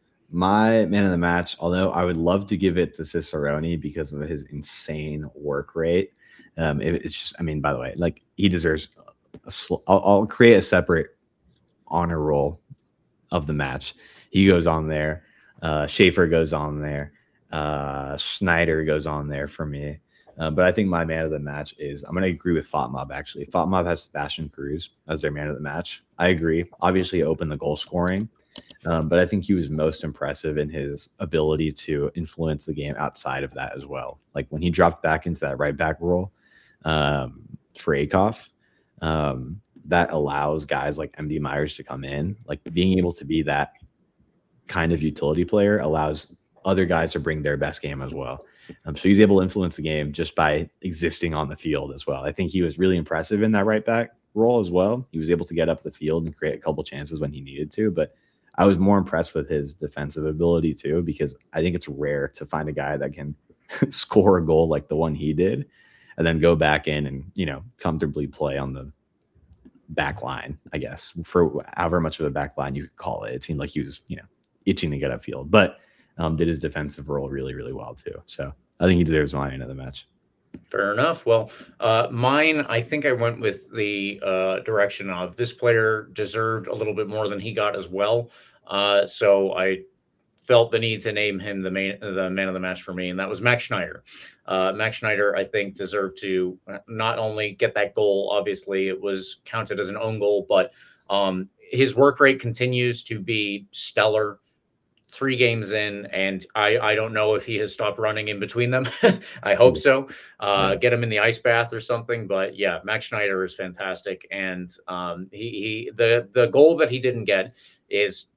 My man of the match, although I would love to give it to Cicerone because of his insane work rate. Um, it, it's just, I mean, by the way, like he deserves a sl- I'll, I'll create a separate honor roll of the match. He goes on there. Uh, Schaefer goes on there. Uh, Schneider goes on there for me. Uh, but I think my man of the match is, I'm going to agree with Fatmob, actually. Fatmob has Sebastian Cruz as their man of the match. I agree. Obviously, opened the goal scoring. Um, but I think he was most impressive in his ability to influence the game outside of that as well. Like when he dropped back into that right back role um, for Akoff, um, that allows guys like M D Myers to come in. Like being able to be that kind of utility player allows other guys to bring their best game as well. Um, so he's able to influence the game just by existing on the field as well. I think he was really impressive in that right back role as well. He was able to get up the field and create a couple chances when he needed to, but I was more impressed with his defensive ability too, because I think it's rare to find a guy that can score a goal like the one he did and then go back in and, you know, comfortably play on the back line, I guess, for however much of a back line you could call it. It seemed like he was, you know, itching to get upfield, but um, did his defensive role really, really well too. So I think he deserves my man of the match. Fair enough. Well, uh, mine, I think I went with the uh, direction of this player deserved a little bit more than he got as well. Uh, so I felt the need to name him the main, the man of the match for me, and that was Max Schneider. Uh, Max Schneider, I think, deserved to not only get that goal. Obviously, it was counted as an own goal, but um, his work rate continues to be stellar. Three games in, and I, I don't know if he has stopped running in between them. I hope so. Uh, get him in the ice bath or something. But yeah, Max Schneider is fantastic, and um, he, he the the goal that he didn't get is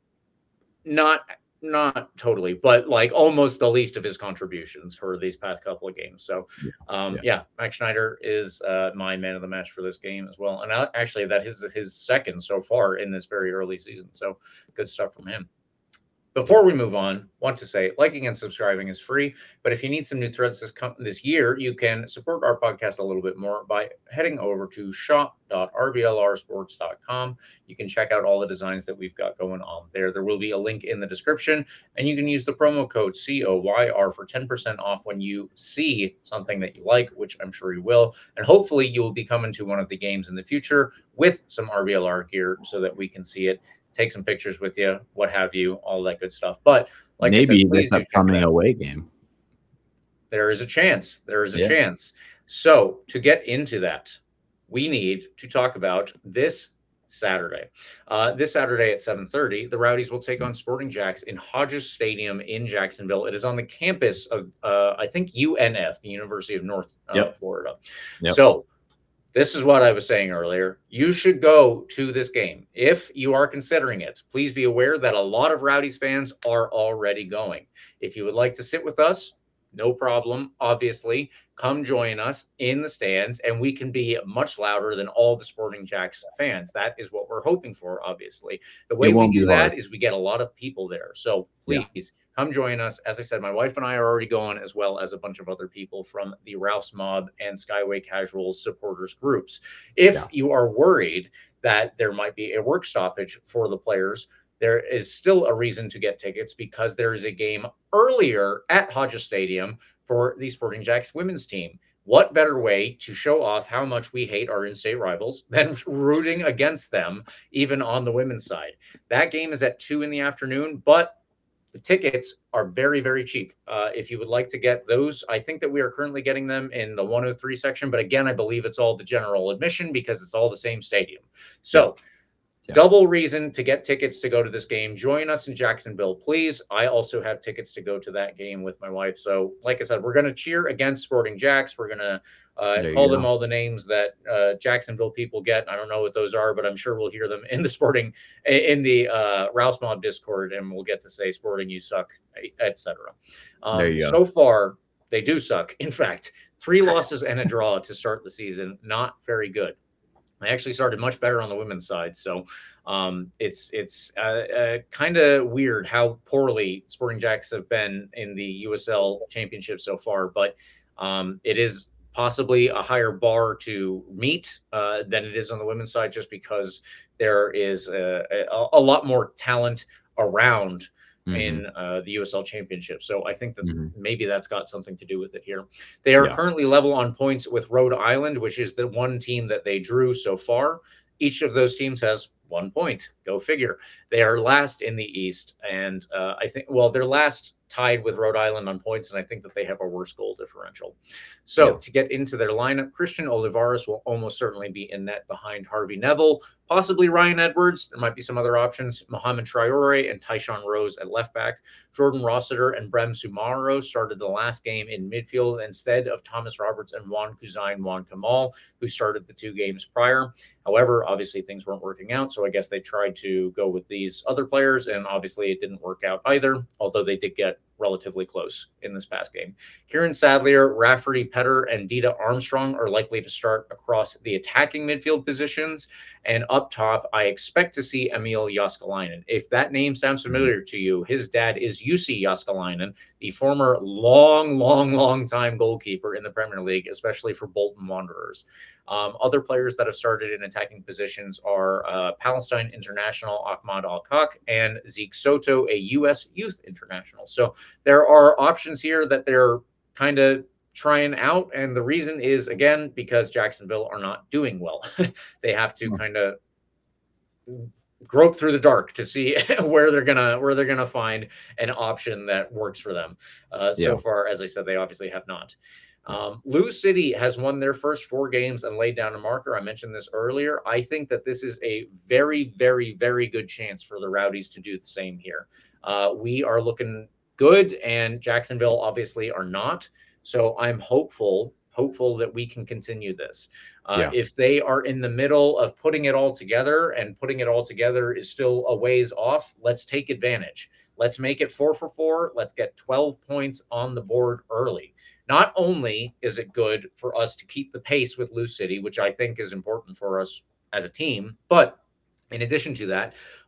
not not totally, but like almost the least of his contributions for these past couple of games. So um, yeah. yeah, Max Schneider is uh, my man of the match for this game as well, and I, actually that is his second so far in this very early season. So good stuff from him. Before we move on, want to say liking and subscribing is free, but if you need some new threads this com- this year, you can support our podcast a little bit more by heading over to shop dot r b l r sports dot com. You can check out all the designs that we've got going on there. There will be a link in the description, and you can use the promo code C O Y R for ten percent off when you see something that you like, which I'm sure you will. And hopefully you will be coming to one of the games in the future with some R B L R gear so that we can see it, take some pictures with you, what have you, all that good stuff. But like maybe I said, this upcoming away game. There is a chance. There is a yeah. chance. So to get into that, we need to talk about this Saturday. Uh, this Saturday at seven thirty, the Rowdies will take on Sporting Jacks in Hodges Stadium in Jacksonville. It is on the campus of, uh, I think, U N F, the University of North uh, yep. Florida. Yep. So this is what I was saying earlier. You should go to this game. If you are considering it, please be aware that a lot of Rowdies fans are already going. If you would like to sit with us, no problem. Obviously, come join us in the stands, and we can be much louder than all the Sporting Jacks fans. That is what we're hoping for, obviously. The way we do that is we get a lot of people there. So please yeah. come join us. As I said, my wife and I are already going, as well as a bunch of other people from the Ralph's Mob and Skyway Casuals supporters groups. If yeah. you are worried that there might be a work stoppage for the players, there is still a reason to get tickets because there is a game earlier at Hodges Stadium for the Sporting Jacks women's team. What better way to show off how much we hate our in-state rivals than rooting against them, even on the women's side? That game is at two in the afternoon, but the tickets are very, very cheap. Uh, if you would like to get those, I think that we are currently getting them in the one oh three section. But again, I believe it's all the general admission because it's all the same stadium. So yeah. double reason to get tickets to go to this game. Join us in Jacksonville, please. I also have tickets to go to that game with my wife. So like I said, we're going to cheer against Sporting Jacks. We're going to uh, call them all the names that uh, Jacksonville people get. I don't know what those are, but I'm sure we'll hear them in the Sporting, in the uh, Ralph's Mob Discord, and we'll get to say Sporting, you suck, et cetera. Um, so far, they do suck. In fact, three losses and a draw to start the season. Not very good. I actually started much better on the women's side. So um, it's it's uh, uh, kind of weird how poorly Sporting Jacks have been in the U S L Championship so far. But um, it is possibly a higher bar to meet uh, than it is on the women's side, just because there is a, a, a lot more talent around mm-hmm. in uh, the U S L Championship. So I think that mm-hmm. maybe that's got something to do with it here. They are yeah. currently level on points with Rhode Island, which is the one team that they drew so far. Each of those teams has one point. Go figure. They are last in the East. And uh, I think, well, they're last tied with Rhode Island on points, and I think that they have a worse goal differential. So yes. to get into their lineup, Christian Olivares will almost certainly be in net behind Harvey Neville, possibly Ryan Edwards. There might be some other options. Mohamed Traore and Tyshawn Rose at left back. Jordan Rossiter and Brem Sumaro started the last game in midfield instead of Thomas Roberts and Juan Kuzain Juan Kamal, who started the two games prior. However, obviously things weren't working out, so I guess they tried to go with these other players, and obviously it didn't work out either, although they did get relatively close in this past game. Kieran Sadlier, Rafferty Petter, and Dita Armstrong are likely to start across the attacking midfield positions. And up top, I expect to see Emil Jaskalainen. If that name sounds familiar to you, his dad is Jussi Jaskalainen, the former long, long, long time goalkeeper in the Premier League, especially for Bolton Wanderers. Um, other players that have started in attacking positions are uh, Palestine international Ahmad Al-Kak and Zeke Soto, a U S youth international. So there are options here that they're kind of trying out. And the reason is, again, because Jacksonville are not doing well. They have to kind of grope through the dark to see where they're gonna where they're gonna find an option that works for them. Uh, yeah. So far, as I said, they obviously have not. Um, Lou City has won their first four games and laid down a marker. I mentioned this earlier. I think that this is a very, very, very good chance for the Rowdies to do the same here. Uh, we are looking good, and Jacksonville obviously are not. So I'm hopeful, hopeful that we can continue this. Uh, yeah. If they are in the middle of putting it all together, and putting it all together is still a ways off, let's take advantage. Let's make it four for four. Let's get twelve points on the board early. Not only is it good for us to keep the pace with Lou City, which I think is important for us as a team, but in addition to that,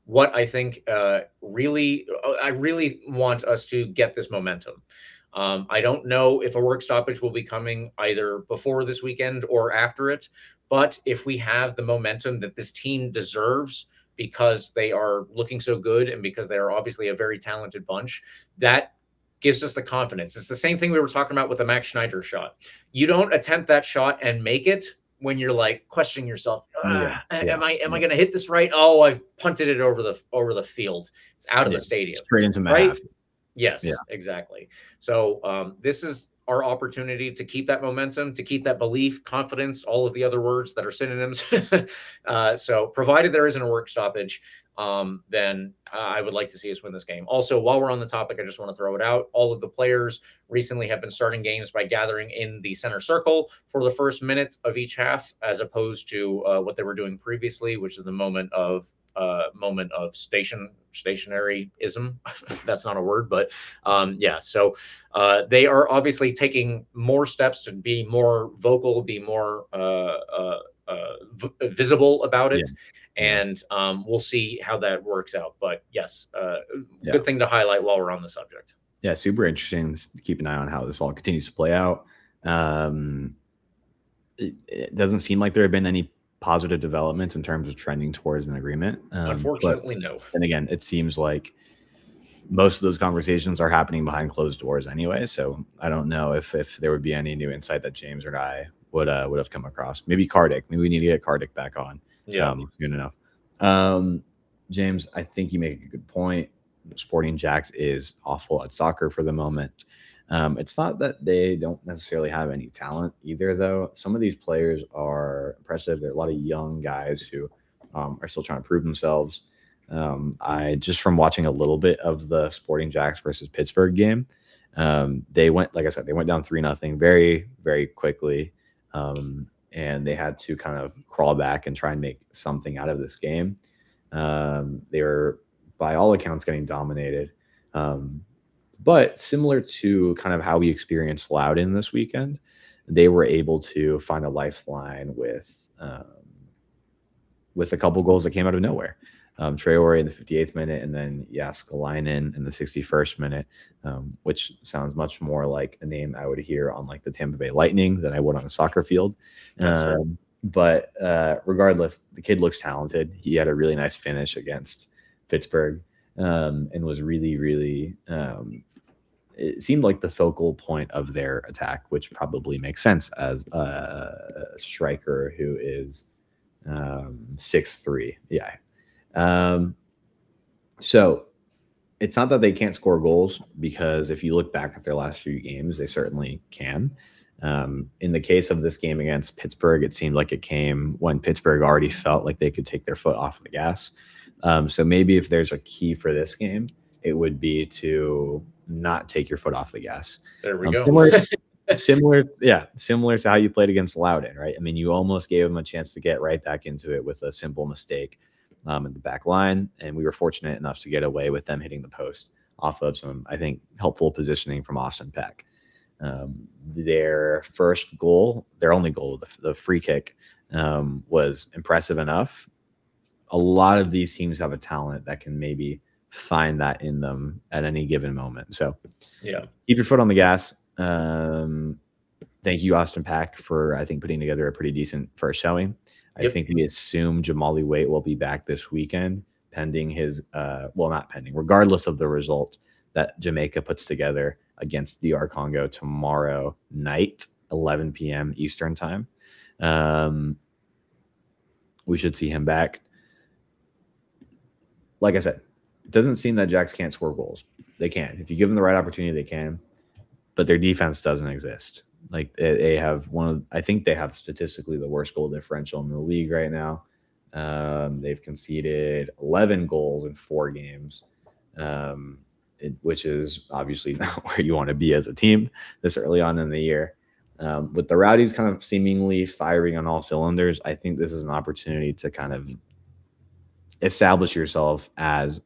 what I think uh, really, I really want us to get this momentum. Um, I don't know if a work stoppage will be coming either before this weekend or after it, but if we have the momentum that this team deserves because they are looking so good and because they are obviously a very talented bunch, that gives us the confidence. It's the same thing we were talking about with the Max Schneider shot. You don't attempt that shot and make it when you're like questioning yourself. Ah, Yeah, yeah, am I am yeah. I going to hit this right? Oh, I've punted it over the over the field. It's out of Yeah, the stadium. straight into Right? Matt. Yes, Yeah. exactly. So um, this is our opportunity to keep that momentum, to keep that belief, confidence, all of the other words that are synonyms. uh, so provided there isn't a work stoppage, um, then uh, I would like to see us win this game. Also, while we're on the topic, I just want to throw it out. All of the players recently have been starting games by gathering in the center circle for the first minute of each half, as opposed to uh, what they were doing previously, which is the moment of uh, moment of station stationaryism. That's not a word, but um, yeah. So uh, they are obviously taking more steps to be more vocal, be more uh, uh, uh, v- visible about it. Yeah. And um, we'll see how that works out. But yes, uh, Yeah. good thing to highlight while we're on the subject. Yeah, super interesting to keep an eye on how this all continues to play out. Um, it, it doesn't seem like there have been any positive developments in terms of trending towards an agreement. Um, Unfortunately, no. And again, it seems like most of those conversations are happening behind closed doors anyway. So I don't know if if there would be any new insight that James or I would uh, would have come across. Maybe Kardik. Maybe we need to get Kardik back on. Yeah. Um, soon enough. Um, James, I think you make a good point. Sporting Jacks is awful at soccer for the moment. Um, it's not that they don't necessarily have any talent either, though. Some of these players are impressive. There are a lot of young guys who um, are still trying to prove themselves. Um, I just from watching a little bit of the Sporting Jacks versus Pittsburgh game, um, they went, like I said, they went down three nothing very, very quickly. Um, and they had to kind of crawl back and try and make something out of this game. Um, they were, by all accounts, getting dominated. Um, but similar to kind of how we experienced Loudoun this weekend, they were able to find a lifeline with um, with a couple goals that came out of nowhere. Um, Traore in the fifty-eighth minute, and then Jääskeläinen in the sixty-first minute, um, which sounds much more like a name I would hear on like the Tampa Bay Lightning than I would on a soccer field. That's um, right. But uh, regardless, the kid looks talented. He had a really nice finish against Pittsburgh um, and was really, really um, it seemed like the focal point of their attack, which probably makes sense as a striker who is um, six three. Yeah. Um, so it's not that they can't score goals, because if you look back at their last few games, they certainly can. Um, in the case of this game against Pittsburgh, it seemed like it came when Pittsburgh already felt like they could take their foot off the gas. Um, so maybe if there's a key for this game, it would be to not take your foot off the gas. There we Um, go. Similar, similar, yeah, similar to how you played against Loudoun, right? I mean, you almost gave them a chance to get right back into it with a simple mistake um, in the back line, and we were fortunate enough to get away with them hitting the post off of some, I think, helpful positioning from Austin Peck. Um, their first goal, their only goal, the, the free kick, um, was impressive enough. A lot of these teams have a talent that can maybe find that in them at any given moment. So Yeah. keep your foot on the gas. Um, thank you, Austin Peck, for, I think, putting together a pretty decent first showing. I Yep. think we assume Jamali Waite will be back this weekend, pending his, uh, well, not pending, regardless of the result that Jamaica puts together against D R Congo tomorrow night, eleven p.m. Eastern time. Um, we should see him back. Like I said, it doesn't seem that Jacks can't score goals. They can. If you give them the right opportunity, they can. But their defense doesn't exist. Like they, they have one of, I think they have statistically the worst goal differential in the league right now. Um, they've conceded eleven goals in four games. Um, It, which is obviously not where you want to be as a team this early on in the year. Um, with the Rowdies kind of seemingly firing on all cylinders, I think this is an opportunity to kind of establish yourself as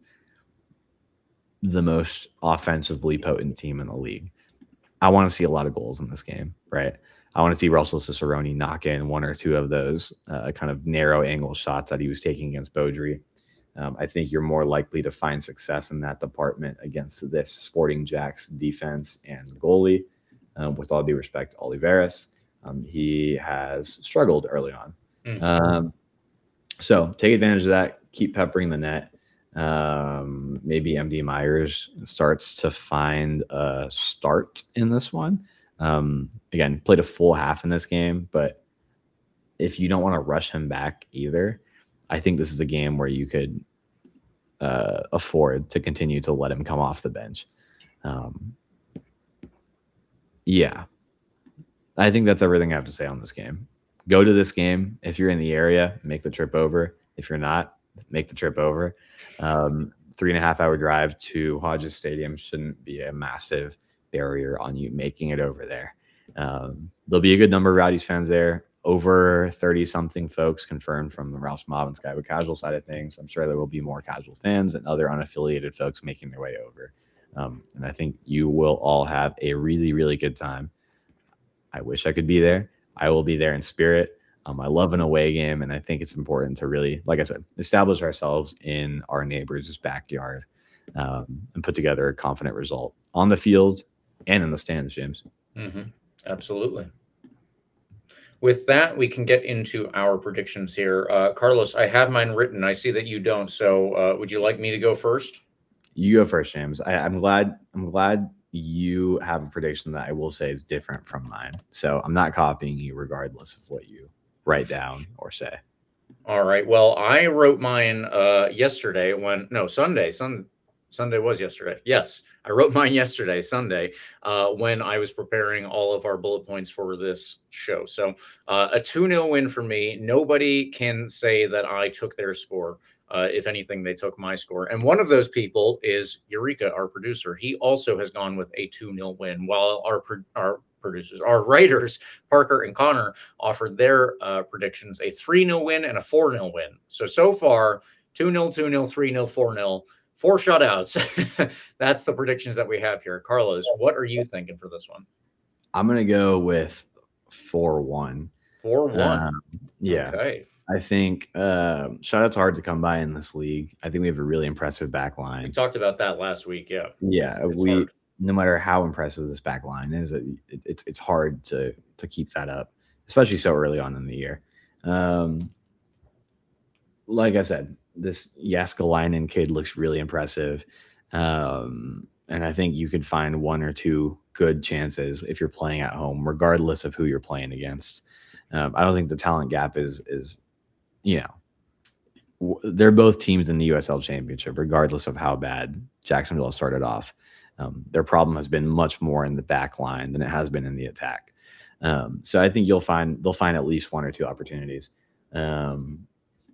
the most offensively potent team in the league. I want to see a lot of goals in this game, right? I want to see Russell Cicerone knock in one or two of those uh, kind of narrow angle shots that he was taking against Beaudry. Um, I think you're more likely to find success in that department against this Sporting Jack's defense and goalie. Um, with all due respect to Oliveras, um, he has struggled early on. Mm-hmm. Um, so take advantage of that. Keep peppering the net. Um, maybe M D Myers starts to find a start in this one. Um, again, played a full half in this game, but if you don't want to rush him back either, I think this is a game where you could uh, afford to continue to let him come off the bench. Um, yeah, I think that's everything I have to say on this game. Go to this game. If you're in the area, make the trip over. If you're not, make the trip over. Um, three and a half hour drive to Hodges Stadium shouldn't be a massive barrier on you making it over there. Um, there'll be a good number of Rowdies fans there. Over thirty something folks confirmed from the Ralph's Mob and Skyway Casual side of things. I'm sure there will be more casual fans and other unaffiliated folks making their way over. Um, and I think you will all have a really, really good time. I wish I could be there. I will be there in spirit. Um, I love an away game, and I think it's important to really, like I said, establish ourselves in our neighbors' backyard um, and put together a confident result on the field and in the stands, James. Mm-hmm. Absolutely. With that, we can get into our predictions here. Uh, Carlos, I have mine written. I see that you don't. So uh, would you like me to go first? You go first, James. I, I'm glad. I'm glad you have a prediction that I will say is different from mine. So I'm not copying you, regardless of what you write down or say. All right. Well, I wrote mine uh, yesterday when no Sunday. Sun, Sunday was yesterday. Yes, I wrote mine yesterday, Sunday, uh, when I was preparing all of our bullet points for this show. So uh, a two nil win for me. Nobody can say that I took their score. Uh, if anything, they took my score. And one of those people is Eureka, our producer. He also has gone with a two nil win, while our our producers, our writers, Parker and Connor, offered their uh, predictions, a three nil win and a four nil win. So, so far, two nil, two nil, three nil, four nil, four shutouts. That's the predictions that we have here. Carlos, what are you thinking for this one? I'm going to go with four one. four one. Um, yeah. Okay. I think uh, shutouts hard to come by in this league. I think we have a really impressive back We line. talked about that last week. Yeah. Yeah, It's- it's we hard. no matter how impressive this back line is, it, it, it's it's hard to to keep that up, especially so early on in the year. Um, like I said, this Jaskalainen kid looks really impressive, um, and I think you could find one or two good chances if you're playing at home, regardless of who you're playing against. Um, I don't think the talent gap is is you know. They're both teams in the U S L Championship, regardless of how bad Jacksonville started off. Um, their problem has been much more in the back line than it has been in the attack. Um, so I think you'll find they'll find at least one or two opportunities. Um,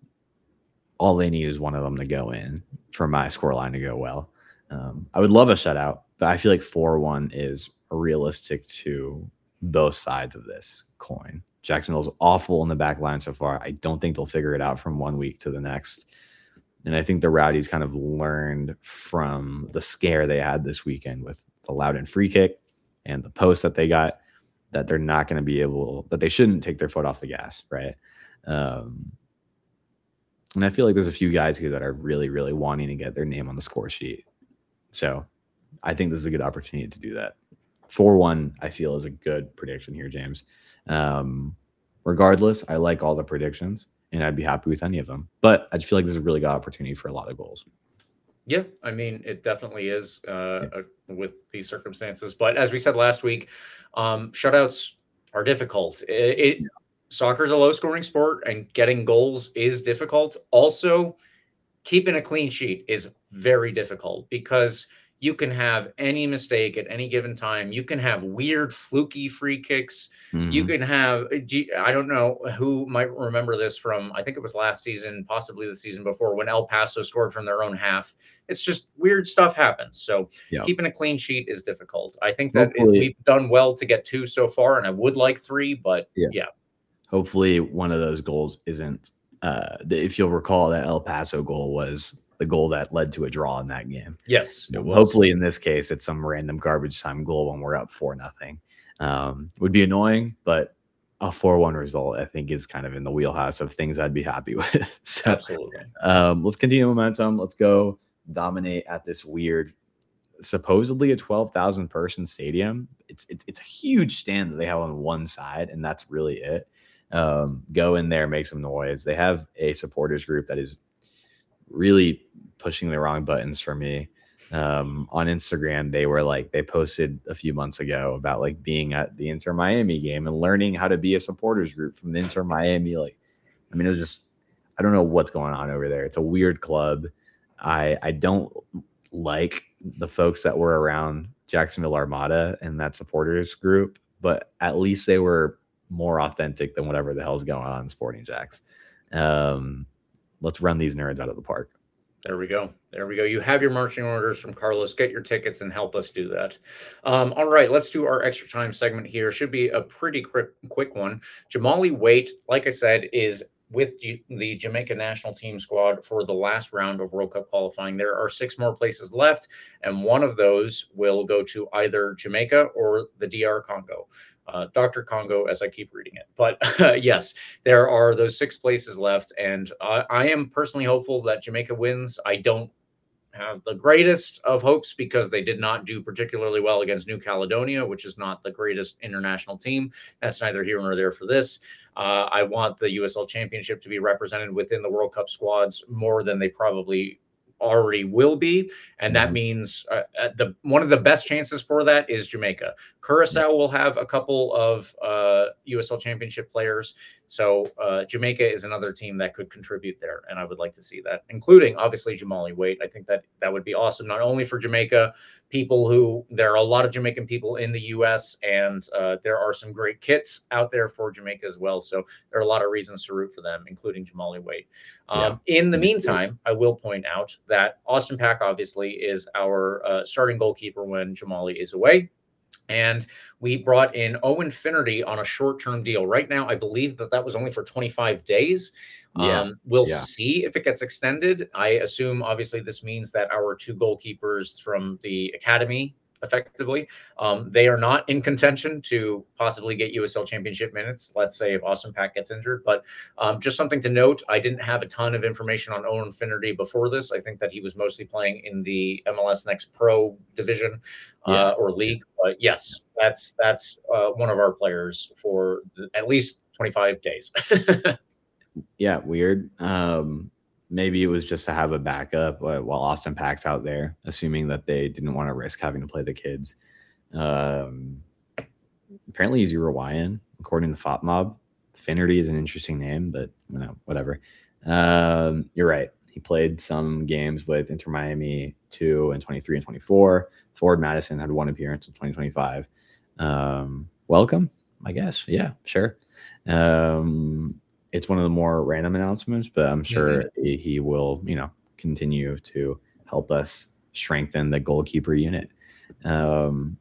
all they need is one of them to go in for my score line to go well. Um, I would love a shutout, but I feel like four one is realistic to both sides of this coin. Jacksonville's awful in the back line so far. I don't think they'll figure it out from one week to the next. And I think the Rowdies kind of learned from the scare they had this weekend with the Loudon free kick and the post that they got that they're not going to be able, that they shouldn't take their foot off the gas, right? Um, and I feel like there's a few guys here that are really, really wanting to get their name on the score sheet. So I think this is a good opportunity to do that. four one, I feel, is a good prediction here, James. Um, regardless, I like all the predictions and I'd be happy with any of them, but I just feel like this is a really good opportunity for a lot of goals. Yeah, I mean, it definitely is uh, uh, with these circumstances. But as we said last week, um, shutouts are difficult. It, it yeah. Soccer is a low-scoring sport, and getting goals is difficult. Also, keeping a clean sheet is very difficult because you can have any mistake at any given time. You can have weird, fluky free kicks. Mm-hmm. You can have, I don't know who might remember this from, I think it was last season, possibly the season before, when El Paso scored from their own half. It's just weird stuff happens. So yep. keeping a clean sheet is difficult. I think that it, we've done well to get two so far, and I would like three, but yeah. yeah. Hopefully one of those goals isn't, uh, if you'll recall, that El Paso goal was the goal that led to a draw in that game. Yes. It was. Hopefully in this case, it's some random garbage time goal when we're up four nothing. Um, would be annoying, but a four one result, I think, is kind of in the wheelhouse of things I'd be happy with. So, Absolutely. um, let's continue momentum. Let's go dominate at this weird, supposedly a twelve thousand person stadium. It's, it's it's a huge stand that they have on one side, and that's really it. Um, go in there, make some noise. They have a supporters group that is really pushing the wrong buttons for me. Um, on Instagram, they were like, they posted a few months ago about like being at the Inter Miami game and learning how to be a supporters group from the Inter Miami. Like, I mean, it was just, I don't know what's going on over there. It's a weird club. I I don't like the folks that were around Jacksonville Armada and that supporters group, but at least they were more authentic than whatever the hell's going on in Sporting Jacks. Um, let's run these nerds out of the park. There we go. There we go. You have your marching orders from Carlos. Get your tickets and help us do that. Um, all right, let's do our extra time segment here. Should be a pretty quick, quick one. Jamali Waite, like I said, is with G- the Jamaica national team squad for the last round of World Cup qualifying. There are six more places left, and one of those will go to either Jamaica or the D R Congo. Uh, Doctor Congo, as I keep reading it. But uh, yes, there are those six places left, and uh, I am personally hopeful that Jamaica wins. I don't have the greatest of hopes because they did not do particularly well against New Caledonia, which is not the greatest international team. That's neither here nor there for this. Uh, I want the U S L Championship to be represented within the World Cup squads more than they probably already will be, and that means uh, the one of the best chances for that is Jamaica. Curacao will have a couple of uh, U S L Championship players, so uh, Jamaica is another team that could contribute there, and I would like to see that, including obviously Jamali Waite. I think that that would be awesome, not only for Jamaica people who there are a lot of Jamaican people in the U S, and uh, there are some great kits out there for Jamaica as well. So there are a lot of reasons to root for them, including Jamali Waite. Um, yeah. In the meantime, I will point out that Austin Pack obviously is our uh, starting goalkeeper when Jamali is away. And we brought in Owen Finnerty on a short-term deal. Right now, I believe that that was only for twenty-five days. Yeah. Um, we'll yeah. see if it gets extended. I assume, obviously, this means that our two goalkeepers from the academy, effectively, um, they are not in contention to possibly get U S L Championship minutes, let's say if Austin Pack gets injured. But um, just something to note, I didn't have a ton of information on Owen Finnerty before this. I think that he was mostly playing in the M L S Next Pro division uh, yeah. or league. But yes, that's that's uh, one of our players for the, at least twenty-five days. Yeah, weird. Um, maybe it was just to have a backup uh, while Austin Pack's out there, assuming that they didn't want to risk having to play the kids. Um, apparently he's Uruguayan, according to FOTMob. Finnerty is an interesting name, but you know, whatever. Um, you're right. He played some games with Inter Miami two and twenty-three and twenty-four. Forward Madison had one appearance in twenty twenty-five. Um, welcome, I guess. Yeah, sure. Um, It's one of the more random announcements, but I'm sure mm-hmm. he, he will, you know, continue to help us strengthen the goalkeeper unit. Um,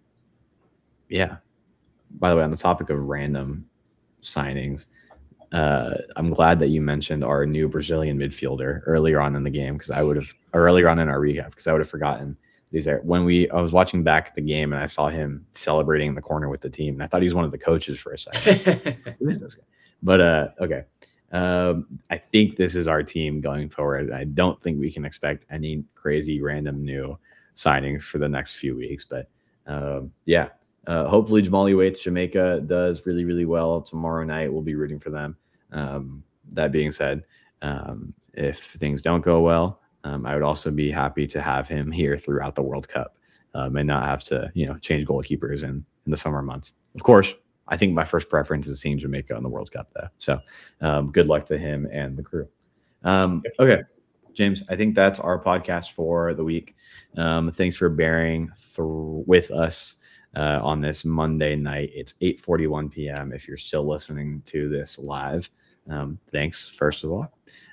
yeah. By the way, on the topic of random signings, uh, I'm glad that you mentioned our new Brazilian midfielder earlier on in the game because I would have earlier on in our recap because I would have forgotten these are when we I was watching back the game and I saw him celebrating in the corner with the team and I thought he was one of the coaches for a second. Who is this guy? But, uh, okay, um, I think this is our team going forward. I don't think we can expect any crazy random new signings for the next few weeks. But, um, yeah, uh, hopefully Jamali Waite's Jamaica does really, really well tomorrow night. We'll be rooting for them. Um, that being said, um, if things don't go well, um, I would also be happy to have him here throughout the World Cup um, and not have to, you know, change goalkeepers in, in the summer months. Of course, I think my first preference is seeing Jamaica on the World Cup, though. So um, good luck to him and the crew. Um, okay, James, I think that's our podcast for the week. Um, thanks for bearing through with us uh, on this Monday night. It's eight forty-one p.m. if you're still listening to this live. Um, thanks, first of all.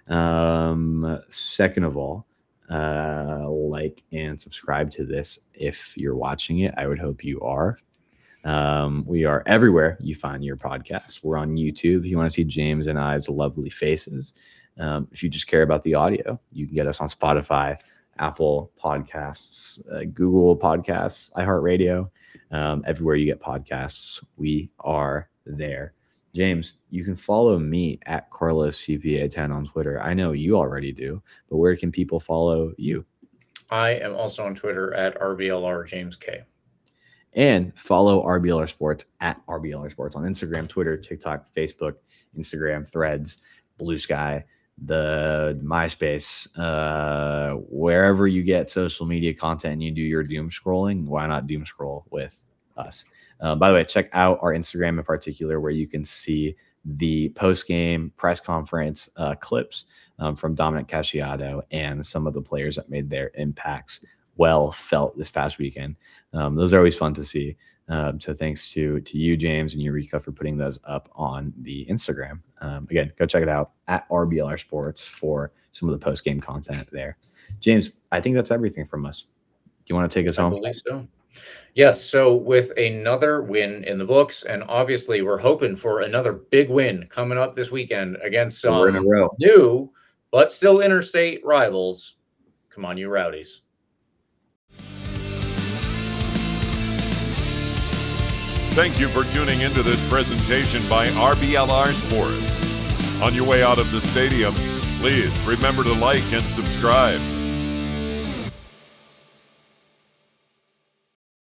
Um, second of all, uh, like and subscribe to this if you're watching it. I would hope you are. Um, we are everywhere you find your podcasts. We're on YouTube. If you want to see James and I's lovely faces, um, if you just care about the audio, you can get us on Spotify, Apple Podcasts, uh, Google Podcasts, iHeartRadio, um, everywhere you get podcasts. We are there. James, you can follow me at Carlos C P A ten on Twitter. I know you already do, but where can people follow you? I am also on Twitter at R B L R James K. And follow R B L R Sports at R B L R Sports on Instagram, Twitter, TikTok, Facebook, Instagram, Threads, Blue Sky, the MySpace, uh, wherever you get social media content and you do your doom scrolling, why not doom scroll with us? Uh, by the way, check out our Instagram in particular, where you can see the post-game press conference uh, clips um, from Dominic Casciato and some of the players that made their impacts well felt this past weekend. Um, those are always fun to see. Um, so thanks to to you, James, and Eureka for putting those up on the Instagram. Um, again, go check it out at R B L R Sports for some of the post-game content there. James, I think that's everything from us. Do you want to take us I home? believe so. Yes, so with another win in the books, and obviously we're hoping for another big win coming up this weekend against some We're in a row. new but still interstate rivals. Come on, you Rowdies. Thank you for tuning into this presentation by R B L R Sports. On your way out of the stadium, please remember to like and subscribe.